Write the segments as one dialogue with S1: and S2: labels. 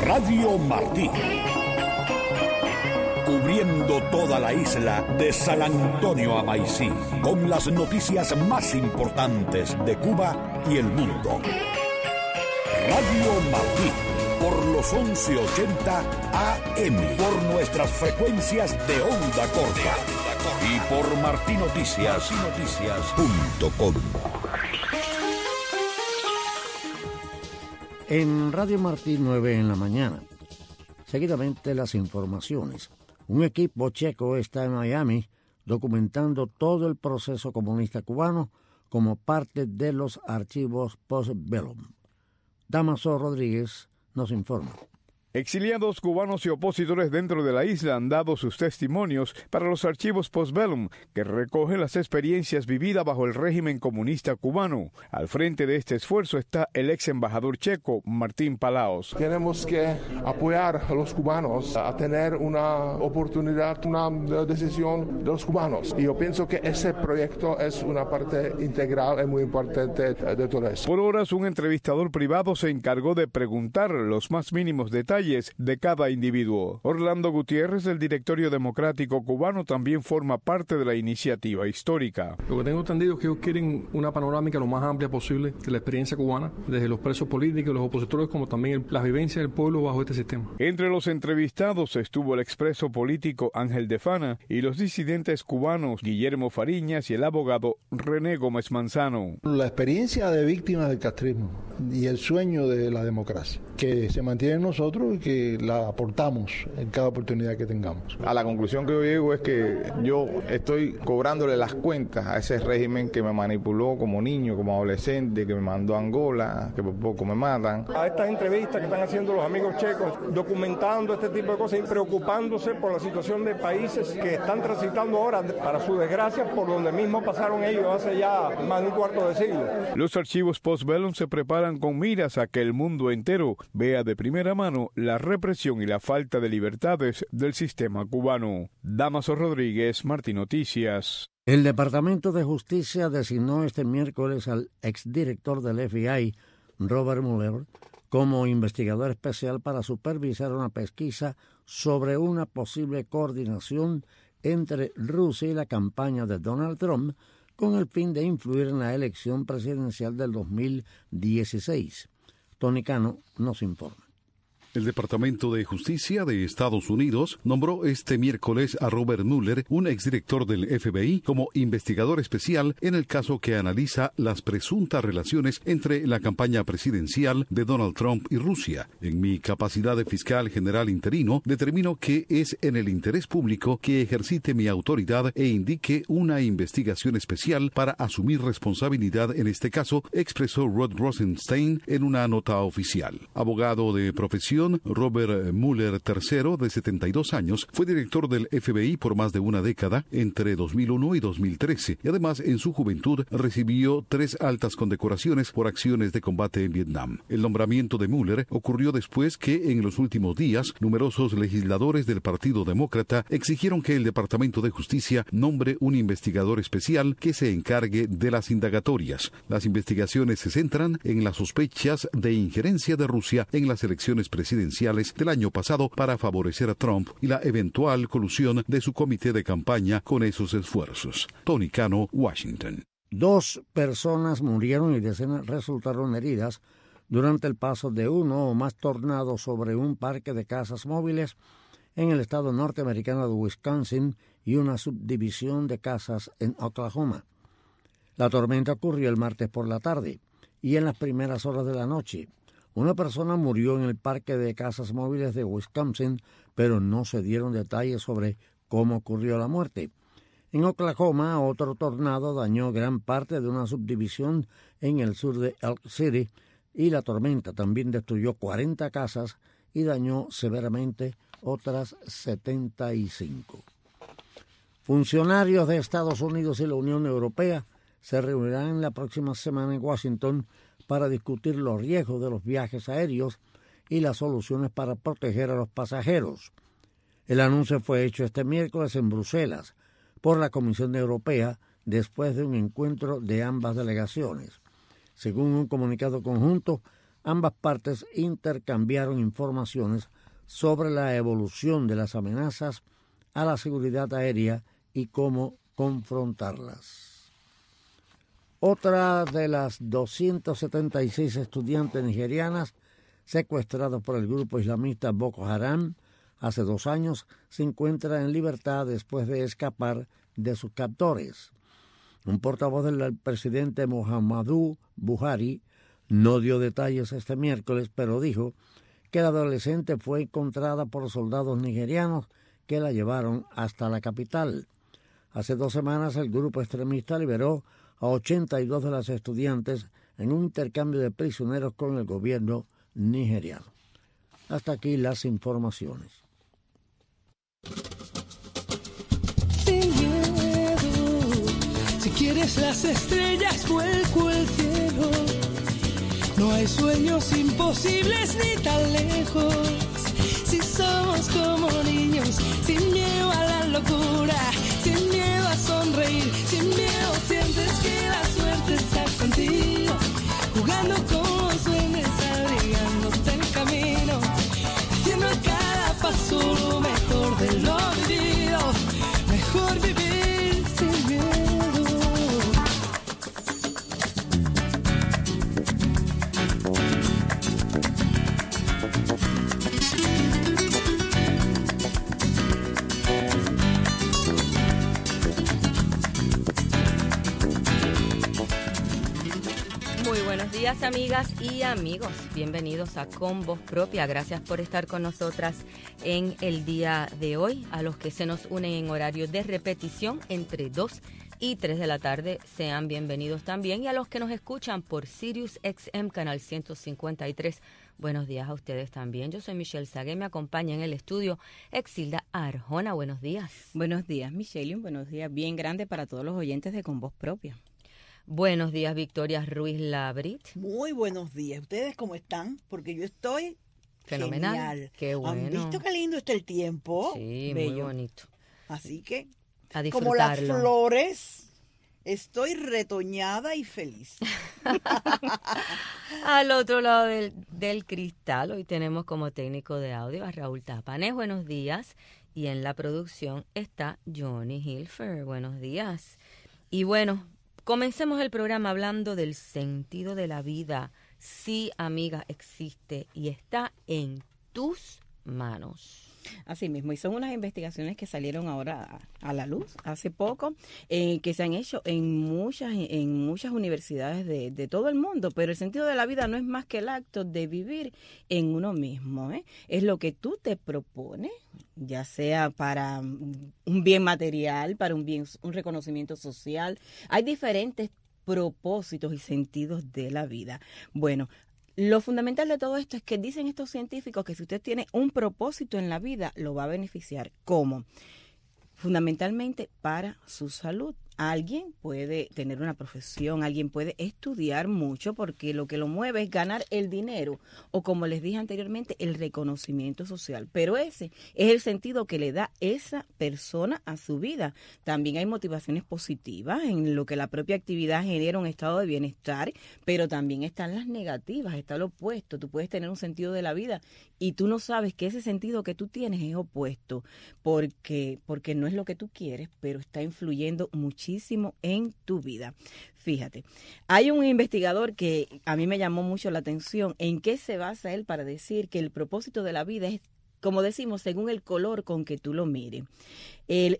S1: Radio Martí. Cubriendo toda la isla de San Antonio a Maicí, con las noticias más importantes de Cuba y el mundo. Radio Martí, por los 1180 AM, por nuestras frecuencias de onda corta y por martinoticias.com.
S2: En Radio Martí 9 en la mañana. Seguidamente las informaciones. Un equipo checo está en Miami documentando todo el proceso comunista cubano como parte de los archivos postbellum. Damaso Rodríguez nos informa.
S3: Exiliados cubanos y opositores dentro de la isla han dado sus testimonios para los archivos postbellum, que recogen las experiencias vividas bajo el régimen comunista cubano. Al frente de este esfuerzo está el ex embajador checo, Martín Palaos.
S4: Tenemos que apoyar a los cubanos a tener una oportunidad, una decisión de los cubanos. Y yo pienso que ese proyecto es una parte integral y muy importante de todo eso.
S3: Por horas, un entrevistador privado se encargó de preguntar los más mínimos detalles de cada individuo. Orlando Gutiérrez, del Directorio Democrático Cubano, también forma parte de la iniciativa histórica.
S5: Lo que tengo entendido es que ellos quieren una panorámica lo más amplia posible de la experiencia cubana, desde los presos políticos, los opositores, como también las vivencias del pueblo bajo este sistema.
S3: Entre los entrevistados estuvo el expreso político Ángel de Fana y los disidentes cubanos Guillermo Fariñas y el abogado René Gómez Manzano.
S6: La experiencia de víctimas del castrismo y el sueño de la democracia, que se mantiene en nosotros y que la aportamos en cada oportunidad que tengamos.
S7: A la conclusión que yo llego es que yo estoy cobrándole las cuentas a ese régimen que me manipuló como niño, como adolescente, que me mandó a Angola, que por poco me matan.
S8: A estas entrevistas que están haciendo los amigos checos, documentando este tipo de cosas y preocupándose por la situación de países que están transitando ahora, para su desgracia, por donde mismo pasaron ellos hace ya más de un cuarto de siglo.
S3: Los archivos postbellum se preparan con miras a que el mundo entero vea de primera mano la represión y la falta de libertades del sistema cubano. Damaso Rodríguez, Martín Noticias.
S2: El Departamento de Justicia designó este miércoles al exdirector del FBI, Robert Mueller, como investigador especial para supervisar una pesquisa sobre una posible coordinación entre Rusia y la campaña de Donald Trump con el fin de influir en la elección presidencial del 2016. Tony Cano nos informa.
S9: El Departamento de Justicia de Estados Unidos nombró este miércoles a Robert Mueller, un exdirector del FBI, como investigador especial en el caso que analiza las presuntas relaciones entre la campaña presidencial de Donald Trump y Rusia. En mi capacidad de fiscal general interino, determino que es en el interés público que ejercite mi autoridad e indique una investigación especial para asumir responsabilidad en este caso, expresó Rod Rosenstein en una nota oficial. Abogado de profesión, Robert Mueller III, de 72 años, fue director del FBI por más de una década, entre 2001 y 2013, y además en su juventud recibió 3 altas condecoraciones por acciones de combate en Vietnam. El nombramiento de Mueller ocurrió después que en los últimos días numerosos legisladores del Partido Demócrata exigieron que el Departamento de Justicia nombre un investigador especial que se encargue de las indagatorias. Las investigaciones se centran en las sospechas de injerencia de Rusia en las elecciones presidenciales del año pasado para favorecer a Trump y la eventual colusión de su comité de campaña con esos esfuerzos. Tony Cano, Washington.
S2: 2 personas murieron y decenas resultaron heridas durante el paso de uno o más tornados sobre un parque de casas móviles en el estado norteamericano de Wisconsin y una subdivisión de casas en Oklahoma. La tormenta ocurrió el martes por la tarde y en las primeras horas de la noche. Una persona murió en el parque de casas móviles de Wisconsin, pero no se dieron detalles sobre cómo ocurrió la muerte. En Oklahoma, otro tornado dañó gran parte de una subdivisión en el sur de Elk City y la tormenta también destruyó 40 casas y dañó severamente otras 75. Funcionarios de Estados Unidos y la Unión Europea se reunirán la próxima semana en Washington para discutir los riesgos de los viajes aéreos y las soluciones para proteger a los pasajeros. El anuncio fue hecho este miércoles en Bruselas por la Comisión Europea después de un encuentro de ambas delegaciones. Según un comunicado conjunto, ambas partes intercambiaron informaciones sobre la evolución de las amenazas a la seguridad aérea y cómo confrontarlas. Otra de las 276 estudiantes nigerianas secuestradas por el grupo islamista Boko Haram hace 2 años se encuentra en libertad después de escapar de sus captores. Un portavoz del presidente Muhammadu Buhari no dio detalles este miércoles, pero dijo que la adolescente fue encontrada por soldados nigerianos que la llevaron hasta la capital. Hace 2 semanas el grupo extremista liberó a 82 de las estudiantes en un intercambio de prisioneros con el gobierno nigeriano. Hasta aquí las informaciones.
S10: Sin miedo, si quieres las estrellas, vuelco el cielo. No hay sueños imposibles ni tan lejos. Si somos como niños, sin miedo a la locura, sin miedo a sonreír, sin miedo sientes que la suerte está contigo, jugando con los duendes, abrigándote el camino, haciendo cada paso lo mejor de lo vivido, mejor vivir sin miedo.
S11: Buenos días, amigas y amigos. Bienvenidos a Con Voz Propia. Gracias por estar con nosotras en el día de hoy. A los que se nos unen en horario de repetición entre 2 y 3 de la tarde, sean bienvenidos también. Y a los que nos escuchan por Sirius XM Canal 153, buenos días a ustedes también. Yo soy Michelle Sagué, me acompaña en el estudio Exilda Arjona. Buenos días.
S12: Buenos días, Michelle, y un buenos días bien grande para todos los oyentes de Con Voz Propia.
S11: Buenos días, Victoria Ruiz Labrit.
S13: Muy buenos días. ¿Ustedes cómo están? Porque yo estoy
S11: fenomenal.
S13: Genial.
S11: Qué bueno.
S13: ¿Han visto qué lindo está el tiempo?
S11: Sí,
S13: bello.
S11: Muy bonito.
S13: Así que,
S11: a disfrutarlo.
S13: como las flores, estoy retoñada y feliz.
S11: Al otro lado del cristal, hoy tenemos como técnico de audio a Raúl Tapanés. Buenos días. Y en la producción está Johnny Hilfer. Buenos días. Y bueno, comencemos el programa hablando del sentido de la vida. Sí, amiga, existe y está en tus manos.
S12: Así mismo, y son unas investigaciones que salieron ahora a la luz hace poco, que se han hecho en muchas universidades de todo el mundo, pero el sentido de la vida no es más que el acto de vivir en uno mismo, ¿eh? Es lo que tú te propones, ya sea para un bien material, para un reconocimiento social. Hay diferentes propósitos y sentidos de la vida. Bueno, lo fundamental de todo esto es que dicen estos científicos que si usted tiene un propósito en la vida, lo va a beneficiar. ¿Cómo? Fundamentalmente para su salud. Alguien puede tener una profesión, alguien puede estudiar mucho porque lo que lo mueve es ganar el dinero o, como les dije anteriormente, el reconocimiento social. Pero ese es el sentido que le da esa persona a su vida. También hay motivaciones positivas en lo que la propia actividad genera un estado de bienestar, pero también están las negativas, está lo opuesto. Tú puedes tener un sentido de la vida y tú no sabes que ese sentido que tú tienes es opuesto porque no es lo que tú quieres, pero está influyendo muchísimo en tu vida. Fíjate, hay un investigador que a mí me llamó mucho la atención. ¿En qué se basa él para decir que el propósito de la vida es, como decimos, según el color con que tú lo mires? Él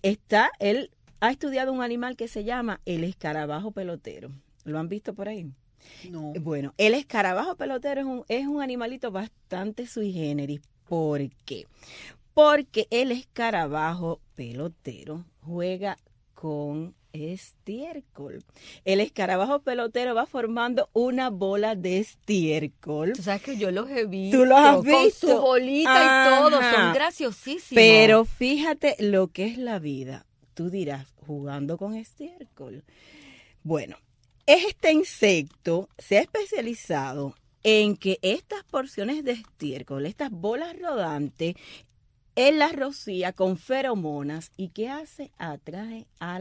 S12: ha estudiado un animal que se llama el escarabajo pelotero. ¿Lo han visto por ahí?
S13: No.
S12: Bueno, el escarabajo pelotero es un animalito bastante sui generis. ¿Por qué? Porque el escarabajo pelotero juega con estiércol. El escarabajo pelotero va formando una bola de estiércol.
S11: Tú sabes que yo los he visto.
S12: ¿Tú los has visto?
S11: Con su bolita y todo. Son graciosísimos.
S12: Pero fíjate lo que es la vida. Tú dirás, jugando con estiércol. Bueno, este insecto se ha especializado en que estas porciones de estiércol, estas bolas rodantes, él las rocía con feromonas y ¿qué hace? Atrae a las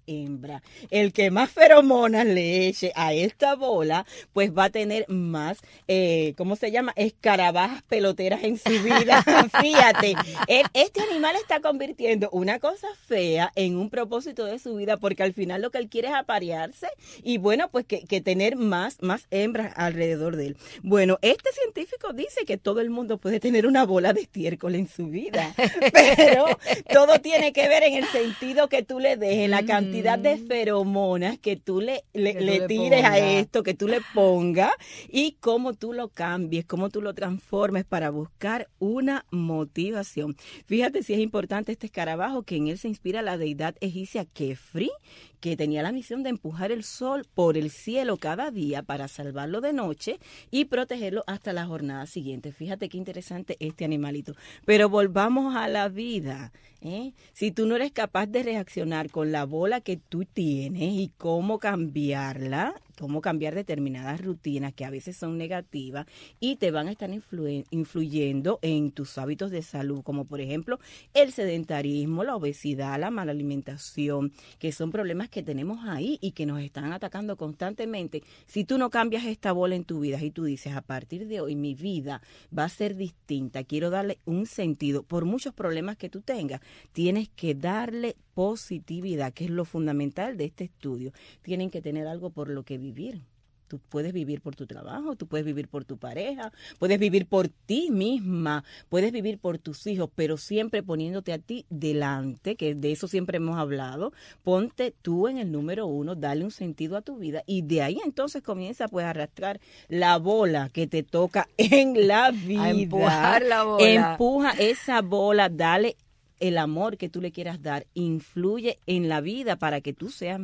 S12: hembra. El que más feromonas le eche a esta bola, pues va a tener más, ¿cómo se llama? Escarabajas peloteras en su vida. Fíjate, este animal está convirtiendo una cosa fea en un propósito de su vida, porque al final lo que él quiere es aparearse y bueno, pues que tener más hembras alrededor de él. Bueno, este científico dice que todo el mundo puede tener una bola de estiércol en su vida, pero todo tiene que ver en el sentido que tú le dejes, la cantidad de feromonas que tú le tires a esto, que tú le pongas y cómo tú lo cambies, cómo tú lo transformes para buscar una motivación. Fíjate si es importante este escarabajo, que en él se inspira la deidad egipcia Kefri, que tenía la misión de empujar el sol por el cielo cada día para salvarlo de noche y protegerlo hasta la jornada siguiente. Fíjate qué interesante este animalito. Pero volvamos a la vida, ¿eh? Si tú no eres capaz de reaccionar con la bola que tú tienes y cómo cambiarla, cómo cambiar determinadas rutinas que a veces son negativas y te van a estar influyendo en tus hábitos de salud, como por ejemplo el sedentarismo, la obesidad, la mala alimentación, que son problemas que tenemos ahí y que nos están atacando constantemente. Si tú no cambias esta bola en tu vida y tú dices, a partir de hoy mi vida va a ser distinta, quiero darle un sentido, por muchos problemas que tú tengas, tienes que darle positividad, que es lo fundamental de este estudio. Tienen que tener algo por lo que vivir. Tú puedes vivir por tu trabajo, tú puedes vivir por tu pareja, puedes vivir por ti misma, puedes vivir por tus hijos, pero siempre poniéndote a ti delante, que de eso siempre hemos hablado. Ponte tú en el número 1, dale un sentido a tu vida y de ahí entonces comienza pues a arrastrar la bola que te toca en la vida.
S11: A empujar la bola.
S12: Empuja esa bola, dale el amor que tú le quieras dar, influye en la vida para que tú seas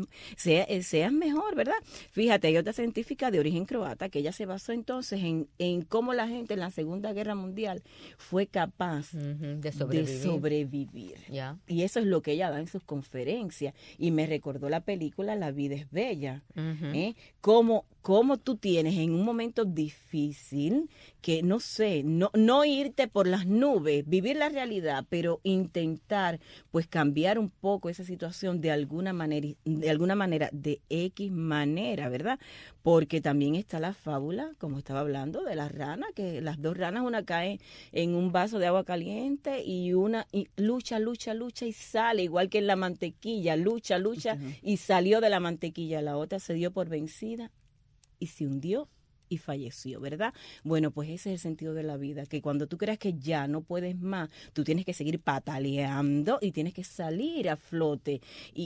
S12: mejor, ¿verdad? Fíjate, hay otra científica de origen croata que ella se basó entonces en cómo la gente en la Segunda Guerra Mundial fue capaz de sobrevivir.
S11: Yeah.
S12: Y eso es lo que ella da en sus conferencias. Y me recordó la película La vida es bella. Cómo tú tienes en un momento difícil que, no sé, no irte por las nubes, vivir la realidad, pero intentar pues cambiar un poco esa situación de alguna manera, de X manera, ¿verdad? Porque también está la fábula, como estaba hablando, de las ranas, que las dos ranas, una cae en un vaso de agua caliente y una lucha y sale, igual que en la mantequilla, lucha y salió de la mantequilla. La otra se dio por vencida y se hundió y falleció, ¿verdad? Bueno, pues ese es el sentido de la vida, que cuando tú creas que ya no puedes más, tú tienes que seguir pataleando y tienes que salir a flote.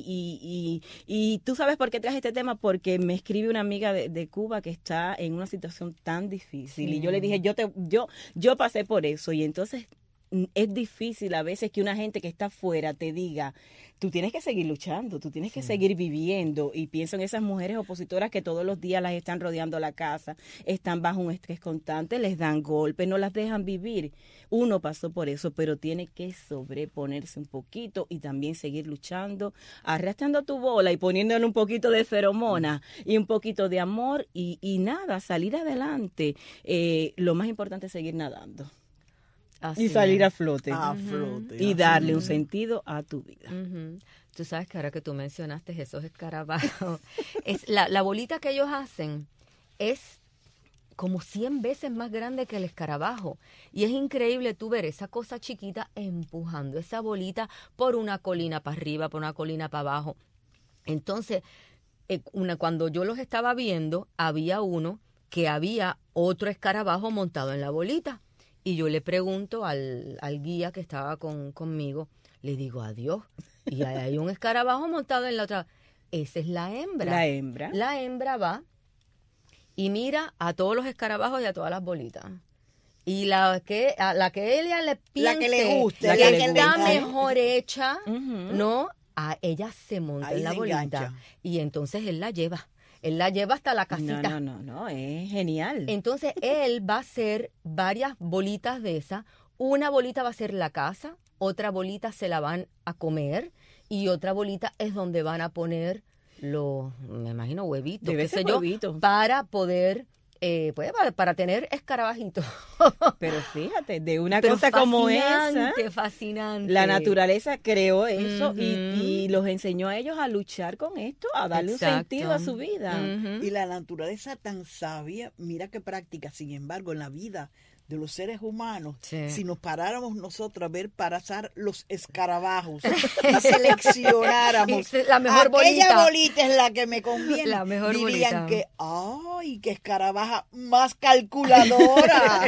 S12: Y tú sabes por qué traje este tema, porque me escribe una amiga de Cuba que está en una situación tan difícil. Sí. Y yo le dije, yo pasé por eso, y entonces es difícil a veces que una gente que está afuera te diga, tú tienes que seguir luchando, tú tienes que seguir viviendo. Y pienso en esas mujeres opositoras que todos los días las están rodeando la casa, están bajo un estrés constante, les dan golpes, no las dejan vivir. Uno pasó por eso, pero tiene que sobreponerse un poquito y también seguir luchando, arrastrando tu bola y poniéndole un poquito de feromona y un poquito de amor y nada, salir adelante. Lo más importante es seguir nadando. Así y salir a flote. Y darle un sentido a tu vida.
S11: Tú sabes que ahora que tú mencionaste esos escarabajos, la bolita que ellos hacen es como 100 veces más grande que el escarabajo. Y es increíble tú ver esa cosa chiquita empujando esa bolita por una colina para arriba, por una colina para abajo. Entonces, cuando yo los estaba viendo, había uno que había otro escarabajo montado en la bolita. Y yo le pregunto al guía que estaba conmigo, le digo, adiós, y hay un escarabajo montado en la otra. Esa es la hembra.
S12: La hembra.
S11: La hembra va y mira a todos los escarabajos y a todas las bolitas. Y a la que ella le piense,
S13: la que le guste,
S11: la que está mejor hecha, ¿no? A ella se monta ahí en la bolita. Engancha. Y entonces él la lleva. Él la lleva hasta la casita.
S12: No, es genial.
S11: Entonces, él va a hacer varias bolitas de esas. Una bolita va a ser la casa, otra bolita se la van a comer y otra bolita es donde van a poner los, me imagino, huevitos, qué sé yo, para poder pues para tener escarabajitos.
S12: Pero fíjate, de una cosa como esa,
S11: fascinante.
S12: La naturaleza creó eso y los enseñó a ellos a luchar con esto, a darle un sentido a su vida.
S13: Y la naturaleza tan sabia, mira qué práctica, sin embargo, en la vida de los seres humanos, si nos paráramos nosotros a ver pasar los escarabajos y seleccionáramos
S11: la mejor
S13: aquella bolita es la que me conviene,
S11: la mejor
S13: dirían
S11: bolita.
S13: que ¡ay, qué escarabaja más calculadora!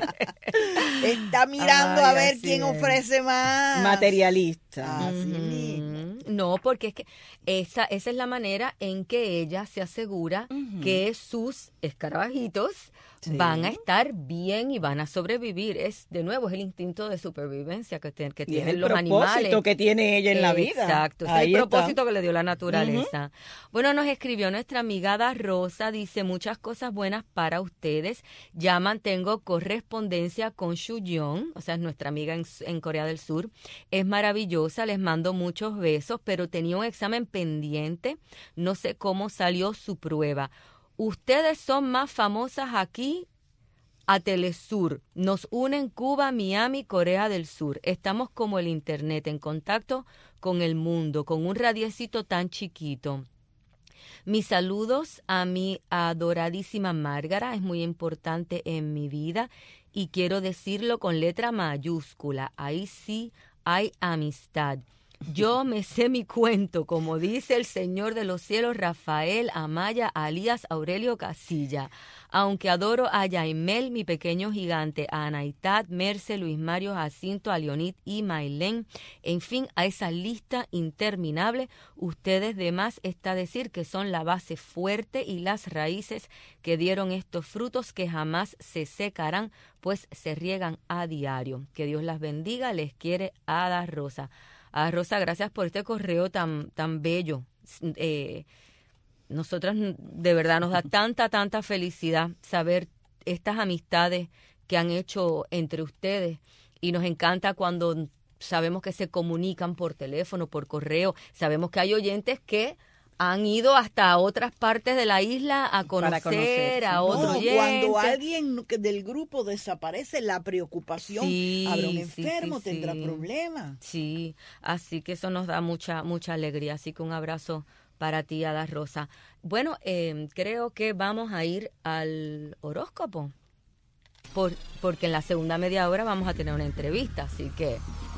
S13: Está mirando a ver quién ofrece más.
S12: Materialista.
S13: Así mismo.
S11: No, porque es que esa es la manera en que ella se asegura que sus escarabajitos van a estar bien y van a sobrevivir. De nuevo, es el instinto de supervivencia que tienen los animales.
S12: Es el propósito que tiene ella en la vida.
S11: Exacto, es el propósito que le dio la naturaleza. Bueno, nos escribió nuestra amiga Da Rosa, dice, muchas cosas buenas para ustedes. Ya mantengo correspondencia con Shuyeon, o sea, es nuestra amiga en Corea del Sur. Es maravillosa, les mando muchos besos, pero tenía un examen pendiente. No sé cómo salió su prueba. Ustedes son más famosas aquí a Telesur. Nos unen Cuba, Miami, Corea del Sur. Estamos como el internet, en contacto con el mundo, con un radiecito tan chiquito. Mis saludos a mi adoradísima Márgara, es muy importante en mi vida y quiero decirlo con letra mayúscula. Ahí sí hay amistad. Yo me sé mi cuento, como dice el Señor de los Cielos, Rafael Amaya, alias Aurelio Casilla. Aunque adoro a Yaimel, mi pequeño gigante, a Anaitat, Merce, Luis Mario, Jacinto, a Leonid y Mailén, en fin, a esa lista interminable, ustedes demás está decir que son la base fuerte y las raíces que dieron estos frutos que jamás se secarán, pues se riegan a diario. Que Dios las bendiga, les quiere Ada Rosa. Rosa, gracias por este correo tan bello. Nosotras de verdad nos da tanta felicidad saber estas amistades que han hecho entre ustedes y nos encanta cuando sabemos que se comunican por teléfono, por correo. Sabemos que hay oyentes que han ido hasta otras partes de la isla a conocer a otro oyente.
S13: Cuando alguien del grupo desaparece, la preocupación, habrá un enfermo, tendrá problemas.
S11: Sí, así que eso nos da mucha alegría. Así que un abrazo para ti, Ada Rosa. Bueno, creo que vamos a ir al horóscopo, porque en la segunda media hora vamos a tener una entrevista, así que...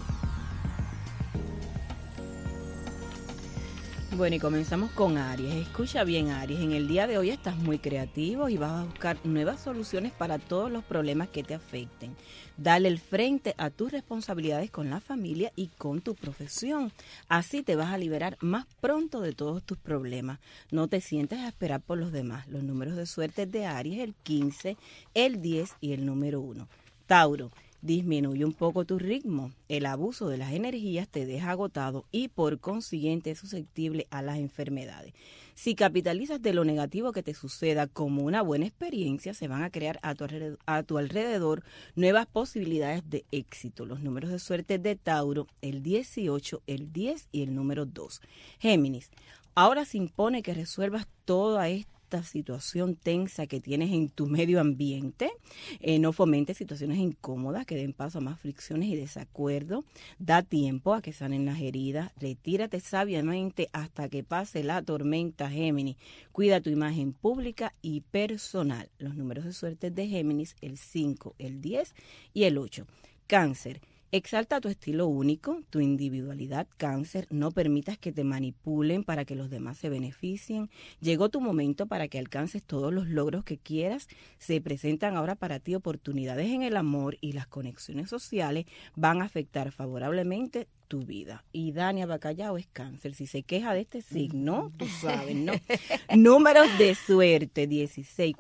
S12: Bueno, y comenzamos con Aries. Escucha bien, Aries. En el día de hoy estás muy creativo y vas a buscar nuevas soluciones para todos los problemas que te afecten. Dale el frente a tus responsabilidades con la familia y con tu profesión. Así te vas a liberar más pronto de todos tus problemas. No te sientes a esperar por los demás. Los números de suerte de Aries, el 15, el 10 y el número 1. Tauro. Disminuye un poco tu ritmo. El abuso de las energías te deja agotado y por consiguiente susceptible a las enfermedades. Si capitalizas de lo negativo que te suceda como una buena experiencia, se van a crear a tu alrededor nuevas posibilidades de éxito. Los números de suerte de Tauro, el 18, el 10 y el número 2. Géminis, ahora se impone que resuelvas toda esta situación tensa que tienes en tu medio ambiente, no fomentes situaciones incómodas que den paso a más fricciones y desacuerdos, da tiempo a que sanen las heridas, retírate sabiamente hasta que pase la tormenta, Géminis, cuida tu imagen pública y personal. Los números de suerte de Géminis, el 5, el 10 y el 8. Cáncer. Exalta tu estilo único, tu individualidad, Cáncer. No permitas que te manipulen para que los demás se beneficien. Llegó tu momento para que alcances todos los logros que quieras. Se presentan ahora para ti oportunidades en el amor y las conexiones sociales van a afectar favorablemente tu vida. Y Dania Bacallao es Cáncer. Si se queja de este signo, tú sabes, ¿no? Números de suerte, 16,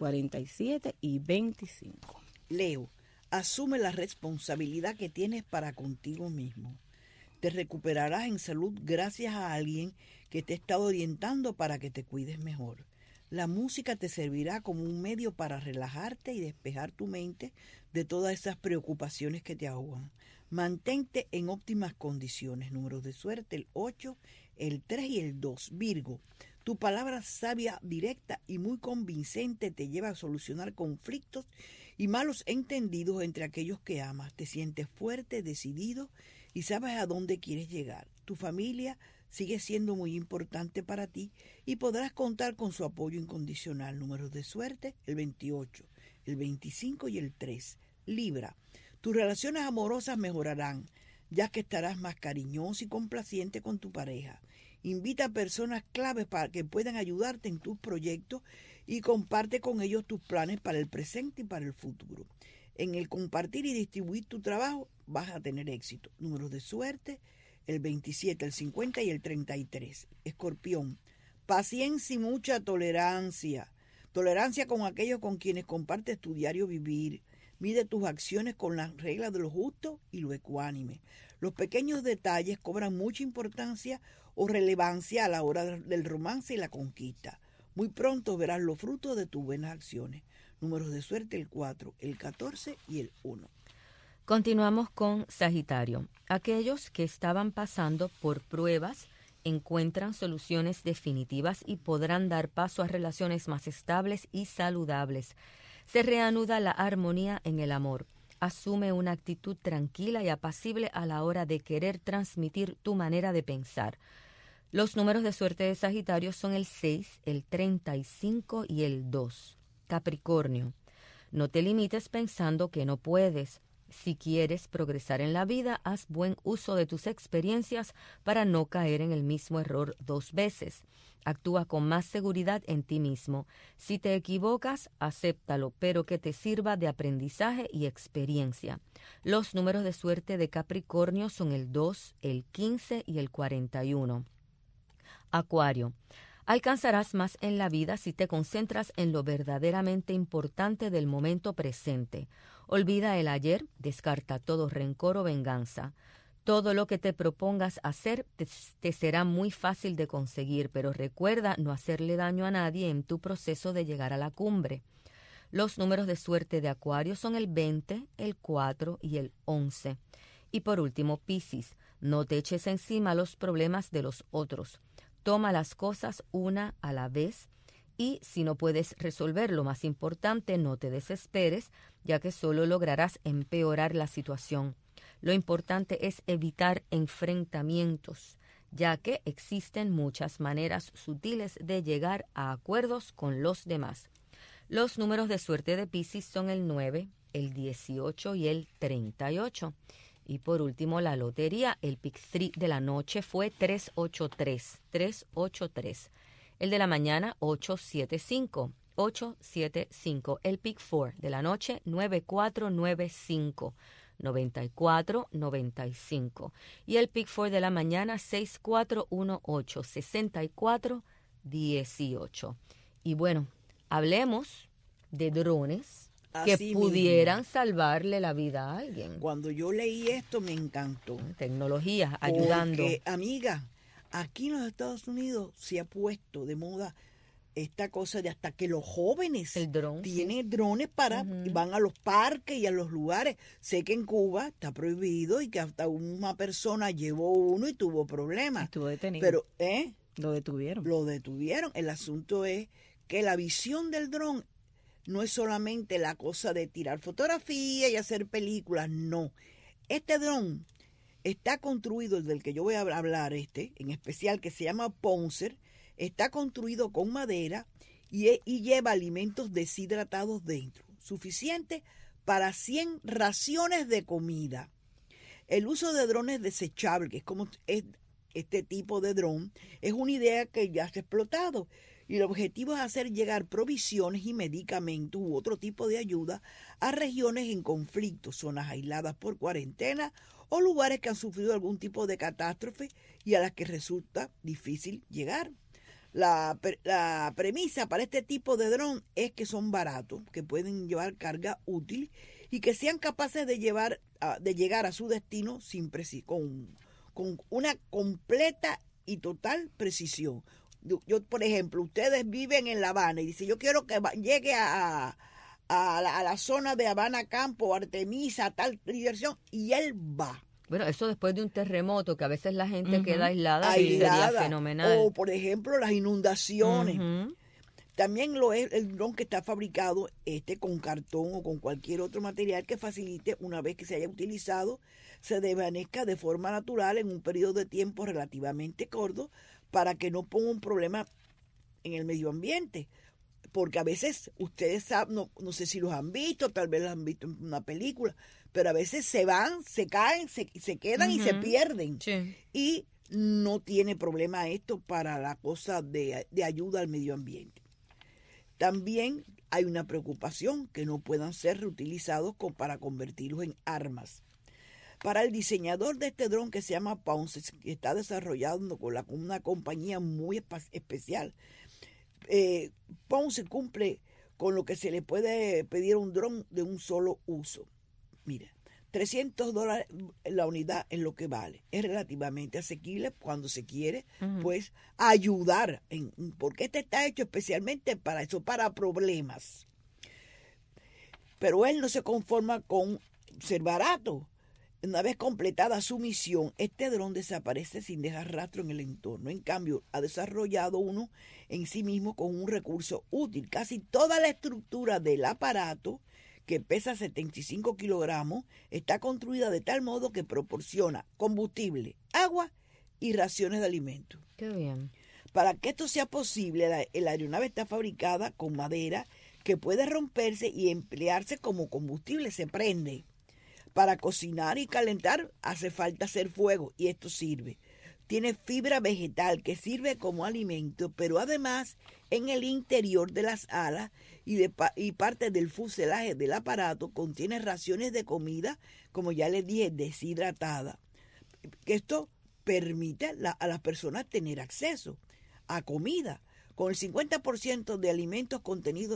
S12: 47 y 25.
S13: Leo. Asume la responsabilidad que tienes para contigo mismo. Te recuperarás en salud gracias a alguien que te está orientando para que te cuides mejor. La música te servirá como un medio para relajarte y despejar tu mente de todas esas preocupaciones que te ahogan. Mantente en óptimas condiciones. Números de suerte, el 8, el 3 y el 2. Virgo. Tu palabra sabia, directa y muy convincente te lleva a solucionar conflictos y malos entendidos entre aquellos que amas. Te sientes fuerte, decidido y sabes a dónde quieres llegar. Tu familia sigue siendo muy importante para ti y podrás contar con su apoyo incondicional. Números de suerte, el 28, el 25 y el 3. Libra, tus relaciones amorosas mejorarán, ya que estarás más cariñoso y complaciente con tu pareja. Invita a personas claves para que puedan ayudarte en tus proyectos y comparte con ellos tus planes para el presente y para el futuro. En el compartir y distribuir tu trabajo vas a tener éxito. Números de suerte, el 27, el 50 y el 33. Escorpión, paciencia y mucha tolerancia. Tolerancia con aquellos con quienes compartes tu diario vivir. Mide tus acciones con las reglas de lo justo y lo ecuánime. Los pequeños detalles cobran mucha importancia o relevancia a la hora del romance y la conquista. Muy pronto verás los frutos de tus buenas acciones. Números de suerte, el 4, el 14 y el 1.
S11: Continuamos con Sagitario. Aquellos que estaban pasando por pruebas encuentran soluciones definitivas y podrán dar paso a relaciones más estables y saludables. Se reanuda la armonía en el amor. Asume una actitud tranquila y apacible a la hora de querer transmitir tu manera de pensar. Los números de suerte de Sagitario son el 6, el 35 y el 2. Capricornio, no te limites pensando que no puedes. Si quieres progresar en la vida, haz buen uso de tus experiencias para no caer en el mismo error 2 veces. Actúa con más seguridad en ti mismo. Si te equivocas, acéptalo, pero que te sirva de aprendizaje y experiencia. Los números de suerte de Capricornio son el 2, el 15 y el 41. Acuario, alcanzarás más en la vida si te concentras en lo verdaderamente importante del momento presente. Olvida el ayer, descarta todo rencor o venganza. Todo lo que te propongas hacer te será muy fácil de conseguir, pero recuerda no hacerle daño a nadie en tu proceso de llegar a la cumbre. Los números de suerte de Acuario son el 20, el 4 y el 11. Y por último, Piscis, no te eches encima los problemas de los otros. Toma las cosas una a la vez y si no puedes resolver lo más importante, no te desesperes, ya que solo lograrás empeorar la situación. Lo importante es evitar enfrentamientos, ya que existen muchas maneras sutiles de llegar a acuerdos con los demás. Los números de suerte de Piscis son el 9, el 18 y el 38. Y por último, la lotería, el Pick 3 de la noche fue 383, 383. El de la mañana, 875, 875. El Pick 4 de la noche, 9495, 94, 95. Y el Pick 4 de la mañana, 6418, 64, 18. Y bueno, hablemos de drones que
S13: Así
S11: pudieran
S13: mismo
S11: salvarle la vida a alguien.
S13: Cuando yo leí esto me encantó.
S11: Tecnología ayudando.
S13: Porque, amiga, aquí en los Estados Unidos se ha puesto de moda esta cosa de hasta que los jóvenes tienen drones para van a los parques y a los lugares. Sé que en Cuba está prohibido y que hasta una persona llevó uno y tuvo problemas.
S12: Estuvo detenido.
S13: Pero,
S12: lo detuvieron.
S13: Lo detuvieron. El asunto es que la visión del dron no es solamente la cosa de tirar fotografía y hacer películas, no. Este dron está construido, el del que yo voy a hablar, en especial, que se llama Pouncer, está construido con madera y lleva alimentos deshidratados dentro, suficiente para 100 raciones de comida. El uso de drones desechables, que es como este tipo de dron, es una idea que ya se ha explotado. Y el objetivo es hacer llegar provisiones y medicamentos u otro tipo de ayuda a regiones en conflicto, zonas aisladas por cuarentena o lugares que han sufrido algún tipo de catástrofe y a las que resulta difícil llegar. La premisa para este tipo de dron es que son baratos, que pueden llevar carga útil y que sean capaces de llegar a su destino con una completa y total precisión. Yo, por ejemplo, ustedes viven en La Habana y dicen, yo quiero que llegue a la zona de Habana Campo, Artemisa, tal dirección, y él va.
S11: Bueno, eso después de un terremoto, que a veces la gente queda aislada, sería fenomenal.
S13: O, por ejemplo, las inundaciones. También lo es el dron que está fabricado con cartón o con cualquier otro material que facilite, una vez que se haya utilizado, se desvanezca de forma natural en un periodo de tiempo relativamente corto para que no ponga un problema en el medio ambiente. Porque a veces, ustedes saben, no sé si los han visto, tal vez los han visto en una película, pero a veces se van, se caen, se quedan y se pierden.
S11: Sí.
S13: Y no tiene problema esto para la cosa de ayuda al medio ambiente. También hay una preocupación que no puedan ser reutilizados para convertirlos en armas. Para el diseñador de este dron, que se llama Pounce, que está desarrollando con una compañía muy especial, Pounce cumple con lo que se le puede pedir a un dron de un solo uso. Mira, $300 la unidad es lo que vale. Es relativamente asequible cuando se quiere, pues, ayudar. Porque este está hecho especialmente para eso, para problemas. Pero él no se conforma con ser barato. Una vez completada su misión, este dron desaparece sin dejar rastro en el entorno. En cambio, ha desarrollado uno en sí mismo con un recurso útil. Casi toda la estructura del aparato, que pesa 75 kilogramos, está construida de tal modo que proporciona combustible, agua y raciones de alimentos.
S11: Qué bien.
S13: Para que esto sea posible, la aeronave está fabricada con madera que puede romperse y emplearse como combustible, se prende. Para cocinar y calentar hace falta hacer fuego y esto sirve. Tiene fibra vegetal que sirve como alimento, pero además en el interior de las alas y parte del fuselaje del aparato contiene raciones de comida, como ya les dije, deshidratada. Esto permite a las personas tener acceso a comida. Con el 50% de alimentos contenidos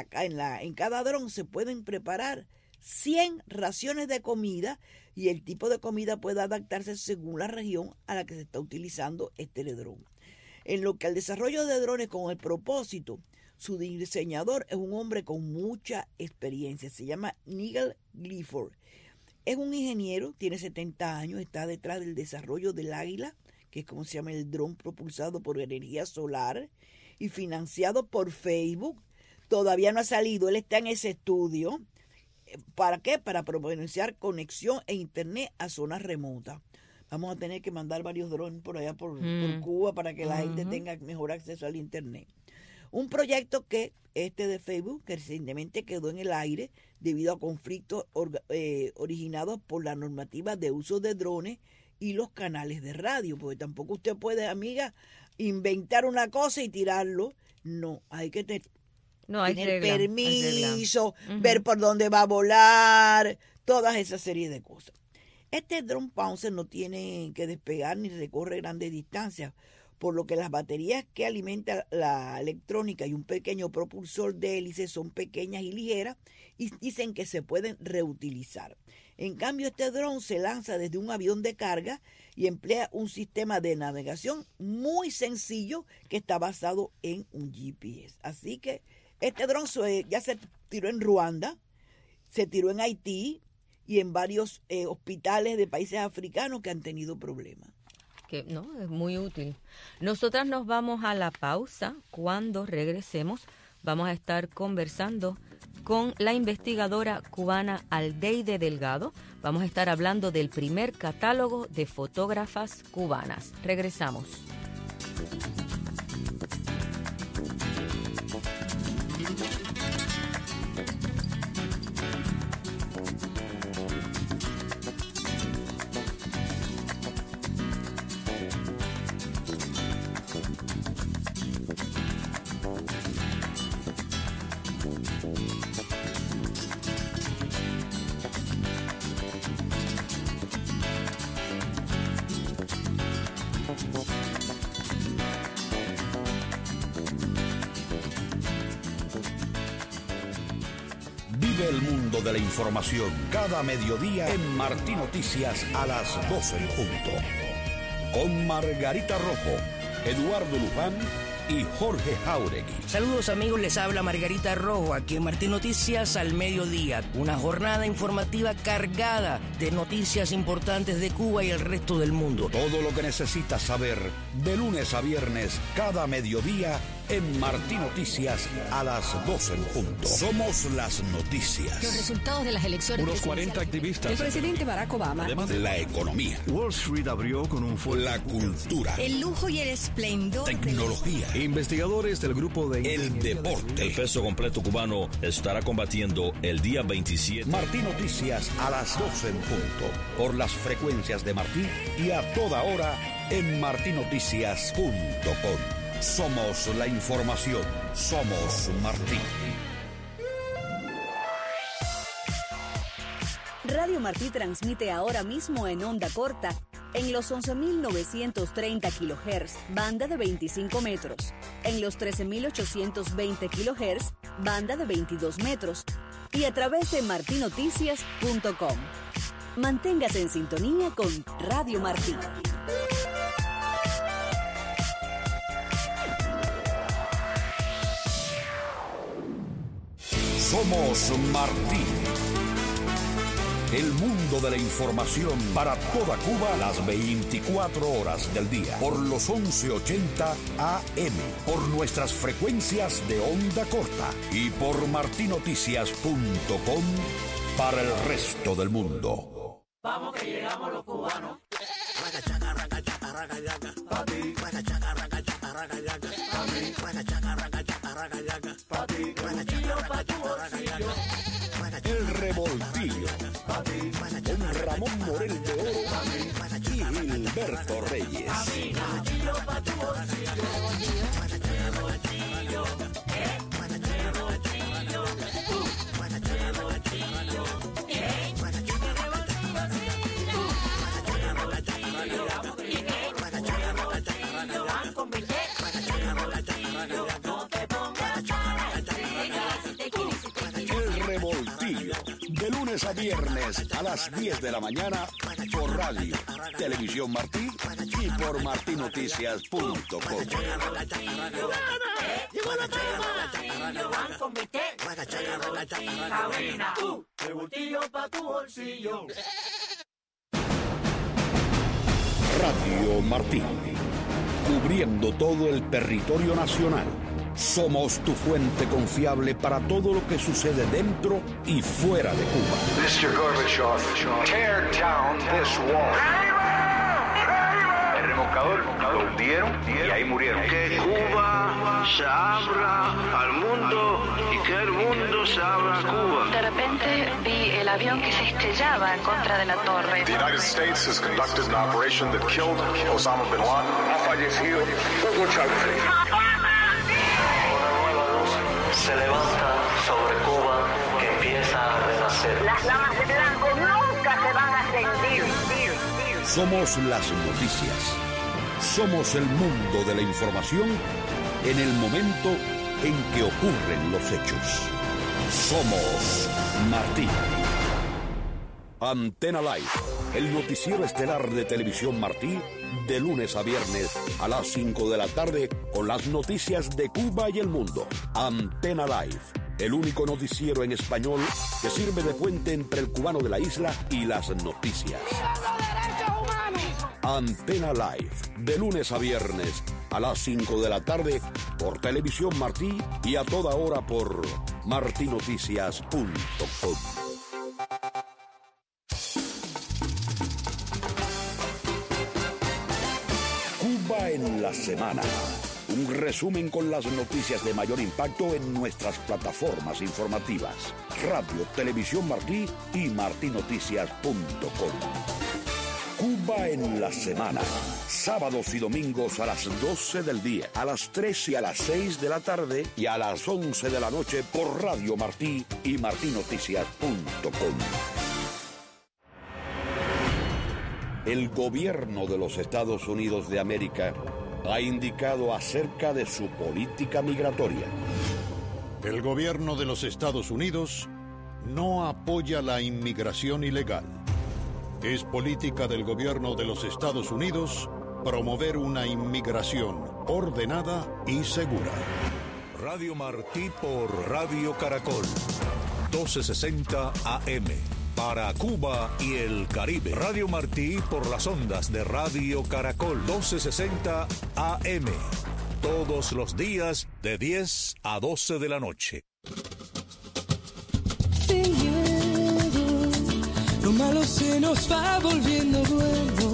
S13: en cada dron se pueden preparar 100 raciones de comida, y el tipo de comida puede adaptarse según la región a la que se está utilizando este dron. En lo que al desarrollo de drones con el propósito, su diseñador es un hombre con mucha experiencia, se llama Nigel Clifford. Es un ingeniero, tiene 70 años, está detrás del desarrollo del Águila, que es como se llama el dron propulsado por energía solar y financiado por Facebook. Todavía no ha salido, él está en ese estudio. ¿Para qué? Para propiciar conexión e internet a zonas remotas. Vamos a tener que mandar varios drones por allá por Cuba para que la gente tenga mejor acceso al internet. Un proyecto que de Facebook, que recientemente quedó en el aire debido a conflictos originados por la normativa de uso de drones y los canales de radio, porque tampoco usted puede, amiga, inventar una cosa y tirarlo. No, hay que tener permiso, ver por dónde va a volar, todas esas series de cosas. Este dron Pounce no tiene que despegar ni recorre grandes distancias, por lo que las baterías que alimentan la electrónica y un pequeño propulsor de hélice son pequeñas y ligeras y dicen que se pueden reutilizar. En cambio, este dron se lanza desde un avión de carga y emplea un sistema de navegación muy sencillo que está basado en un GPS. Así que este dron ya se tiró en Ruanda, se tiró en Haití y en varios hospitales de países africanos que han tenido problemas.
S11: Que no, es muy útil. Nosotras nos vamos a la pausa. Cuando regresemos, vamos a estar conversando con la investigadora cubana Aldeide Delgado. Vamos a estar hablando del primer catálogo de fotógrafas cubanas. Regresamos.
S1: El mundo de la información cada mediodía en Martí Noticias a las 12 en punto. Con Margarita Rojo, Eduardo Luján y Jorge Jauregui.
S14: Saludos amigos, les habla Margarita Rojo, aquí en Martín Noticias al mediodía. Una jornada informativa cargada de noticias importantes de Cuba y el resto del mundo.
S1: Todo lo que necesitas saber de lunes a viernes, cada mediodía, en Martín Noticias a las 12 en punto. Somos las noticias.
S15: Los resultados de las elecciones.
S3: Unos 40 activistas.
S15: El presidente Barack Obama.
S1: Además, la economía.
S3: Wall Street abrió con un fuerte.
S1: La cultura.
S15: El lujo y el esplendor.
S1: Tecnología.
S3: Investigadores del grupo de...
S1: El deporte.
S16: El peso completo cubano estará combatiendo el día 27.
S1: Martín Noticias a las 12 en punto. Por las frecuencias de Martín y a toda hora en martinoticias.com. Somos la información. Somos Martín.
S17: Radio Martí transmite ahora mismo en onda corta en los 11.930 kHz, banda de 25 metros, en los 13.820 kHz, banda de 22 metros, y a través de martinoticias.com. Manténgase en sintonía con Radio Martí.
S1: Somos Martín. El mundo de la información para toda Cuba las 24 horas del día. Por los 1180 AM. Por nuestras frecuencias de onda corta. Y por martinoticias.com para el resto del mundo.
S10: Vamos que llegamos los cubanos.
S1: El revoltillo con Ramón Morel de Oro y Gilberto Reyes. De lunes a viernes a las 10 de la mañana por radio, Televisión Martí y por martinoticias.com. Radio Martí, cubriendo todo el territorio nacional. Somos tu fuente confiable para todo lo que sucede dentro y fuera de Cuba.
S18: Mr. Gorbachev, tear down this wall. El remolcador lo hundieron y ahí murieron.
S19: Que Cuba se abra al mundo y que el mundo se abra a Cuba.
S20: De repente vi el avión que se estrellaba en contra de la torre.
S21: The United States has conducted an operation that killed Osama bin Laden.
S19: Ha fallecido Hugo Chávez.
S22: Se levanta sobre Cuba que empieza a renacer.
S23: Las damas de blanco nunca se van a rendir.
S1: Somos las noticias. Somos el mundo de la información en el momento en que ocurren los hechos. Somos Martí. Antena Live, el noticiero estelar de Televisión Martí, de lunes a viernes a las 5 de la tarde con las noticias de Cuba y el mundo. Antena Live, el único noticiero en español que sirve de puente entre el cubano de la isla y las noticias. Antena Live, de lunes a viernes a las 5 de la tarde por Televisión Martí y a toda hora por martinoticias.com. Cuba en la semana. Un resumen con las noticias de mayor impacto en nuestras plataformas informativas. Radio, Televisión Martí y martinoticias.com. Cuba en la semana. Sábados y domingos a las 12 del día, a las 3 y a las 6 de la tarde y a las 11 de la noche por Radio Martí y martinoticias.com. El gobierno de los Estados Unidos de América ha indicado acerca de su política migratoria.
S9: El gobierno de los Estados Unidos no apoya la inmigración ilegal. Es política del gobierno de los Estados Unidos promover una inmigración
S1: ordenada y segura. Radio Martí por Radio Caracol, 1260 AM. Para Cuba y el Caribe. Radio Martí por las ondas de Radio Caracol, 1260 AM. Todos los días de 10 a 12 de la noche.
S10: Sin miedo, lo malo se nos va volviendo bueno.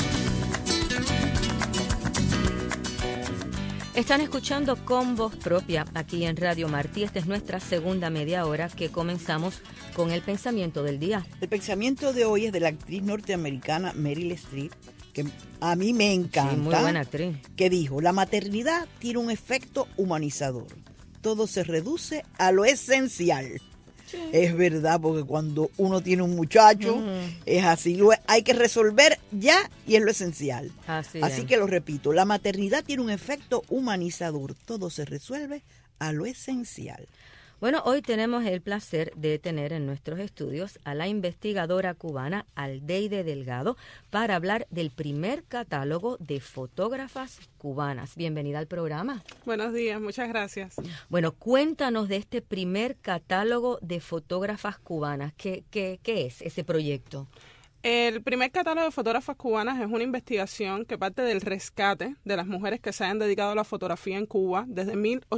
S11: Están escuchando Con Voz Propia aquí en Radio Martí. Esta es nuestra segunda media hora que comenzamos con el pensamiento del día.
S13: El pensamiento de hoy es de la actriz norteamericana Meryl Streep, que a mí me encanta.
S11: Sí, muy buena actriz.
S13: Que dijo, la maternidad tiene un efecto humanizador. Todo se reduce a lo esencial. Sí. Es verdad, porque cuando uno tiene un muchacho, es así, hay que resolver ya y es lo esencial. Así que lo repito, la maternidad tiene un efecto humanizador, todo se resuelve a lo esencial.
S11: Bueno, hoy tenemos el placer de tener en nuestros estudios a la investigadora cubana Aldeide Delgado para hablar del primer catálogo de fotógrafas cubanas. Bienvenida al programa.
S4: Buenos días, muchas gracias.
S11: Bueno, cuéntanos de este primer catálogo de fotógrafas cubanas. ¿Qué es ese proyecto?
S4: El primer catálogo de fotógrafas cubanas es una investigación que parte del rescate de las mujeres que se han dedicado a la fotografía en Cuba desde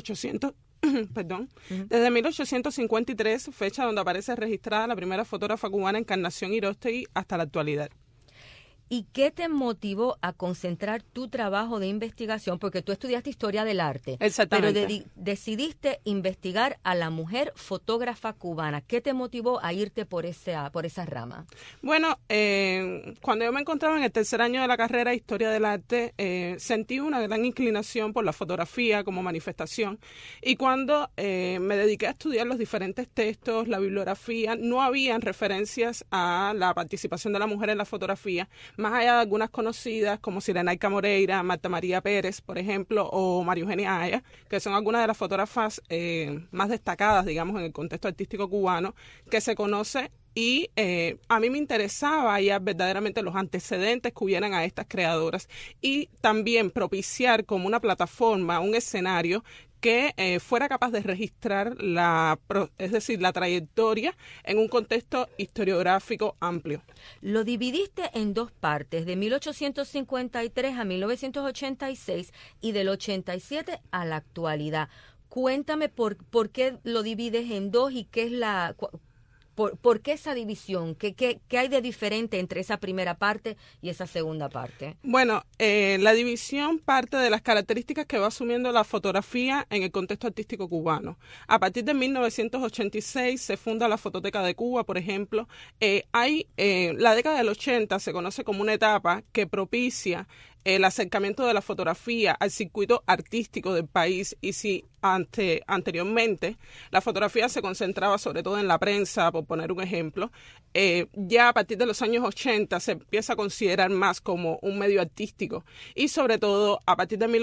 S4: 1853, fecha donde aparece registrada la primera fotógrafa cubana, Encarnación Irostegui, hasta la actualidad.
S11: ¿Y qué te motivó a concentrar tu trabajo de investigación? Porque tú estudiaste historia del arte.
S4: Exactamente.
S11: Pero decidiste investigar a la mujer fotógrafa cubana. ¿Qué te motivó a irte por esa rama?
S4: Bueno, cuando yo me encontraba en el tercer año de la carrera de historia del arte, sentí una gran inclinación por la fotografía como manifestación. Y cuando me dediqué a estudiar los diferentes textos, la bibliografía, no habían referencias a la participación de la mujer en la fotografía, más allá de algunas conocidas como Cirenaica Moreira, Marta María Pérez, por ejemplo, o María Eugenia Aya, que son algunas de las fotógrafas más destacadas, digamos, en el contexto artístico cubano, que se conoce. Y a mí me interesaba ya verdaderamente los antecedentes que hubieran a estas creadoras y también propiciar como una plataforma, un escenario que fuera capaz de registrar la trayectoria en un contexto historiográfico amplio.
S11: Lo dividiste en dos partes, de 1853 a 1986 y del 87 a la actualidad. Cuéntame por qué lo divides en dos y qué es ¿Por qué esa división? ¿Qué hay de diferente entre esa primera parte y esa segunda parte?
S4: Bueno, la división parte de las características que va asumiendo la fotografía en el contexto artístico cubano. A partir de 1986 se funda la Fototeca de Cuba, por ejemplo. La década del 80 se conoce como una etapa que propicia el acercamiento de la fotografía al circuito artístico del país, y si anteriormente la fotografía se concentraba sobre todo en la prensa, por poner un ejemplo, ya a partir de los años 80 se empieza a considerar más como un medio artístico, y sobre todo a partir de